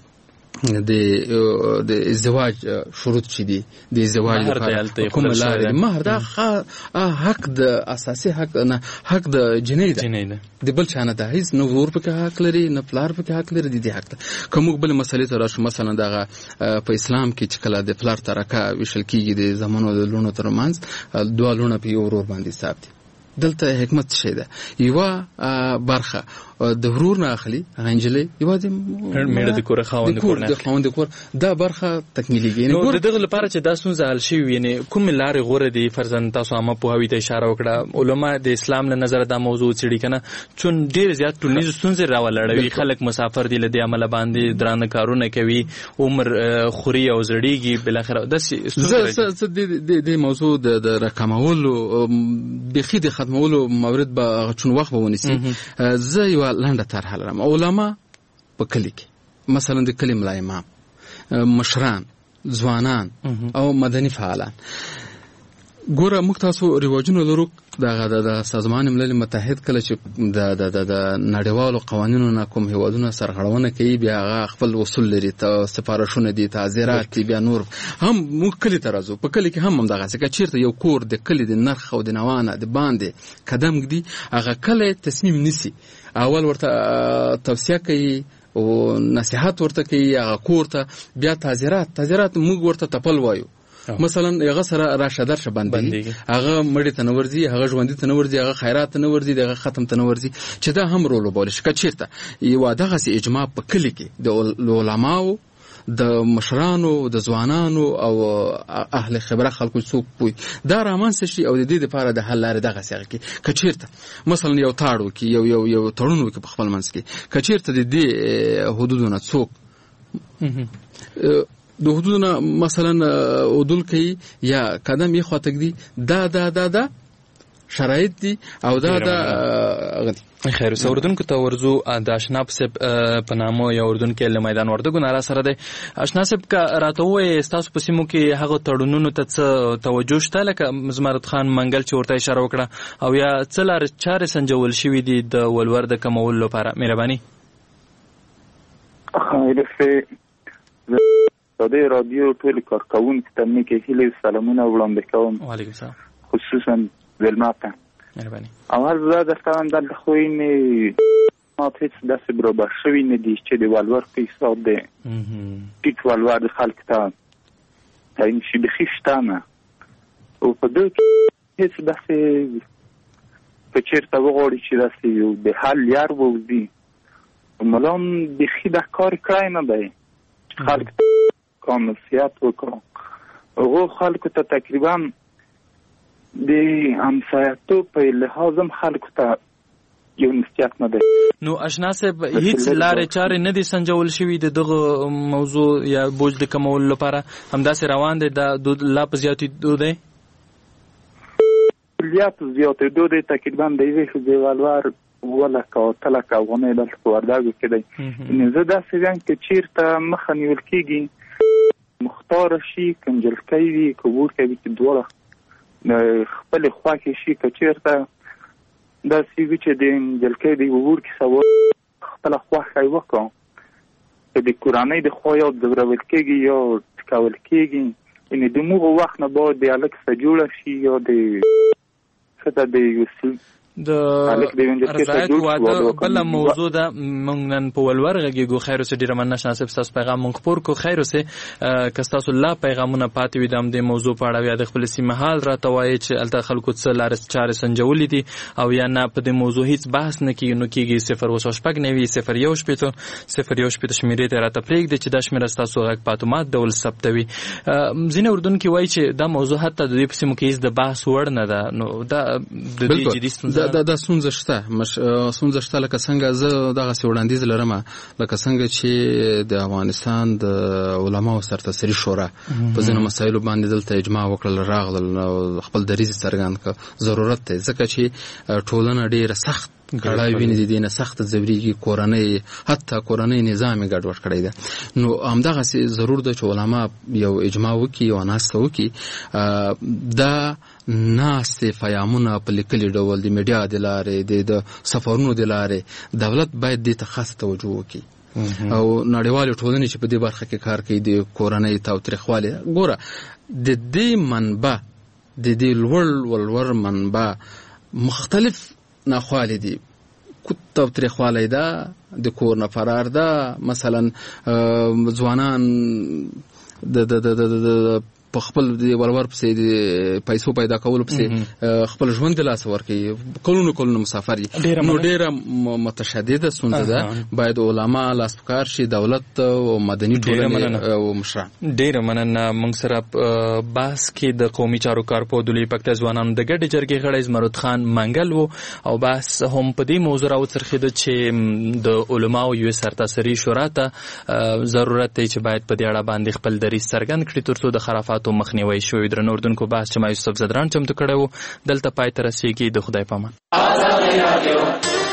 S9: د ازدواج شروط چي دي، د ازدواج لپاره کوم لارې مهر دا حق د اساسي حق نه، حق د جنۍ ده، د بل چا نه ده. هیڅ نه ورور پکې حق لري نه پلار پکې حق لري، د دې حق ده. که موږ بل مسلې ته راشو، مثلا دغه په اسلام کې چې کله د پلار ترکه ویشل کېږي د زمانو د لونو ترمنځ، دوه لونه په یو ورور باندې حساب دي. دلته حکمت څه ده؟ یوه برخه د ورور نه اخلي هغه نجلۍ، یوه د
S13: میړه د کور خاوند
S9: د کور دا برخه تکمیلیږي.
S13: نو د دغه لپاره چې دا ستونزه حل شوي، یعنې کومې لارې غوره دي؟ فرضاً تاسو عامه پوهاوي ته اشاره وکړه، علما د اسلام له نظره دا موضوع څېړي که نه، چون ډېر زیات ټولنیزې ستونزې راولړوي. خلک مسافر دي، له دې امله باندې درانه کارونه کوي، عمر خوري او زړېږي، بالاخره داسې
S9: زه د موضوع د راکمولو بیخي د ختمولو مورد به چون وخت به ونیسي. زه یوه لنډه طرحه لرم. علما په کلي کې مثلا د کلي ملا امام، مشران، ځوانان او مدني فعالان. ګوره موږ تاسو رواجونه لرو. د سازمان ملل متحد کله چې د نړیوالو قوانینو نه کوم هیوادونه سرغړونه کوي، بیا هغه خپل اصول لري، ته سفارشونه دي، تعزیرات دي، بیا نور. هم موږ کلي ته راځو، په کلي کې هم دغسې که چېرته یو کور د کلي د نرخ او د نوانه د باندې قدم ږدي، هغه کله تصمیم نیسي، اول ورته توصیه کوي او نصیحت ورته کوي هغه کور ته، بیا تعزیرات موږ ورته تپل وایو. مثلا هغه سره راشه درشه باندې هغه مړی ته نه ورځي، هغه ژوندي ته نه ورځي، هغه خیرات ته نه ورځي، هغه ختم ته نه ورځي، چې دا هم رول لوبولی شي. که چېرته یوه دغسې اجماع په کلي کې د علماو، د مشرانو، د ځوانانو او اهل خبره خلکو څوک پوي دا رامنځته شي او د دې لپاره د حل لارې دغسې هغه کې که چېرته مثلا یو تاړ وکړي، یو تړون وکړي په خپل منځ کې، که چېرته د دې حدودو نه څوک د حدودونه مثلا عدول کوي یا قدم یې خواته ږدي، دا شرایط دي او دا
S13: خیر. اوس اردوونکو ته ورځو. د اشنا صاحب په نامه یو اردوونکی له میدان وردګو نه را سره دی. اشنا صاحب که راته ووایې ستاسو په سیمو کې هغه تړونونو ته څه توجه شته، لکه زمرد خان منګل چې ورته اشاره وکړه، او یا څه لارې چارې سنجول شوي دي د ولور د کمولو لپاره؟ مهرباني.
S14: د رادیو ټول کارکوونکو ته مې کې هیلې سلامونه وړاندې کوم.
S13: وعلیکم السلام.
S14: خصوصا زلمه ته
S13: مهرباني.
S14: اول زه درته وایم دلته خو یې هیڅ داسې برابر شوي نه دي چې د ولور په حساب دی ټیټ ولور د خلکو ته تعیین شي، بیخي شته نه. او په دې کې هیڅ داسې که چېرته وغواړي چې داسې یو د حل لار ووځي، ملا هم بیخي دا کار کړی نه دی. خلک کام نصیحت وکړو، هغو خلکو ته تقریبا د همسایه‌توب په لحاظ هم خلکو ته یو نصیحت نه دی.
S13: نو اشنا صاحب هیڅ لارې چارې نه دي سنجول شوي د دغه موضوع یا بوج د کمولو لپاره؟ همداسې روان دی دا لا په زیاتېدو دی؟
S14: زیاتېدو دی تقریبا د یوې ښځې ولور 2,000 افغانۍ دلته په وردګو کې دی. زه داسې وایم که چېرته مخه نیول کېږي مختاره شي، که نجلکۍ وي که وړوکی وي، چې دواړه خپلې خوښې شي. که چېرته داسې وي چې د نجلکۍ د یوه وړوکي سوال خپله خوښه یې وکړو، که د کورنۍ د خوا یا ځورول کېږي یا ټکول کېږي، یعنې د موږ وخت نه باید د هلک سره جوړه شي یا د ښځه د یو
S13: د رضایت واده بله موضوع ده. موږ نن په ولور غږیږو. خیر اوسې، ډېره مننه شناسب ستاسو پیغام موږ خپور کړو. خیر اوسې، که ستاسو لا پیغامونه پاتې وي د همدې موضوع په اړه، یا د خپلې سیمې حال راته وایي چې هلته خلکو څه لارې چارې سنجولې دي، او یا نه په دې موضوع هیڅ بحث نه کېږي، نو کېږي 0 شمېرې ته راته پرېږدي چې دا شمېره ستاسو غږ په اتومات ډول ثبتوي. ځینې اردوونکي وایي چې دا موضوع حتی د دې په سیمو کې هیڅ د بحث وړ نه ده. نو دا د دې جدي ستونزه
S9: دا ستونزه شته لکه څنګه زه دغسې وړاندیز لرم لکه څنګه چې د افغانستان د علماو سرتاسري شورا په ځینو مسایلو باندې دلته اجماع وکړل راغلل او خپل دریځ څرګند کړ ضرورت دی ځکه چې ټولنه ډېره سخت کړای ویني د دې نه سخت ځورېږي کورنۍ نظام یې ګډوډ کړی دی نو همدغسې ضرور ده چې علما یو اجماع وکړي یوه ناسته وکړي دا ناستې پیامونه په لیکلي ډول د میډیا د لارې د سفرونو د لارې دولت باید دې ته خاصه توجه وکړي او نړیوالې ټولنې چې په دې برخه کې کار کوي د کورنۍ تاوتریخوالي ګوره د دې منبع د دې لوړ منبع مختلف ناخوالی دي تاوتریخوالی ده د کور نه فرار ده مثلا ځوانان د په خپل ولور پسې د پیسو پیدا کولو پسې خپل ژوند د لاسه ورکوي کلونو مسافر نو ډېره متشدده ستونزه ده باید علما لاس په کار شي دولت او مدني ټولنې او مشران
S13: ډېره مننه موږ سره بحث کې د قومي چارو کارپوه د لوی پکتیا ځوانانو د ګډې جرګې غړی زمرد خان منګل و او بحث هم په دې موضوع راوڅرخېده چې د علماو یوې سرتاسري شورا ته ضرورت دی چې باید په دې اړه باندې خپل دریځ څرګند کړي تر څو د خرافاتو مخنیوی شوی. درنو اردوونکو بحث چې ما یوسف زدران چمتو کړی و دلته پای ته رسېږي. د خدای په امان.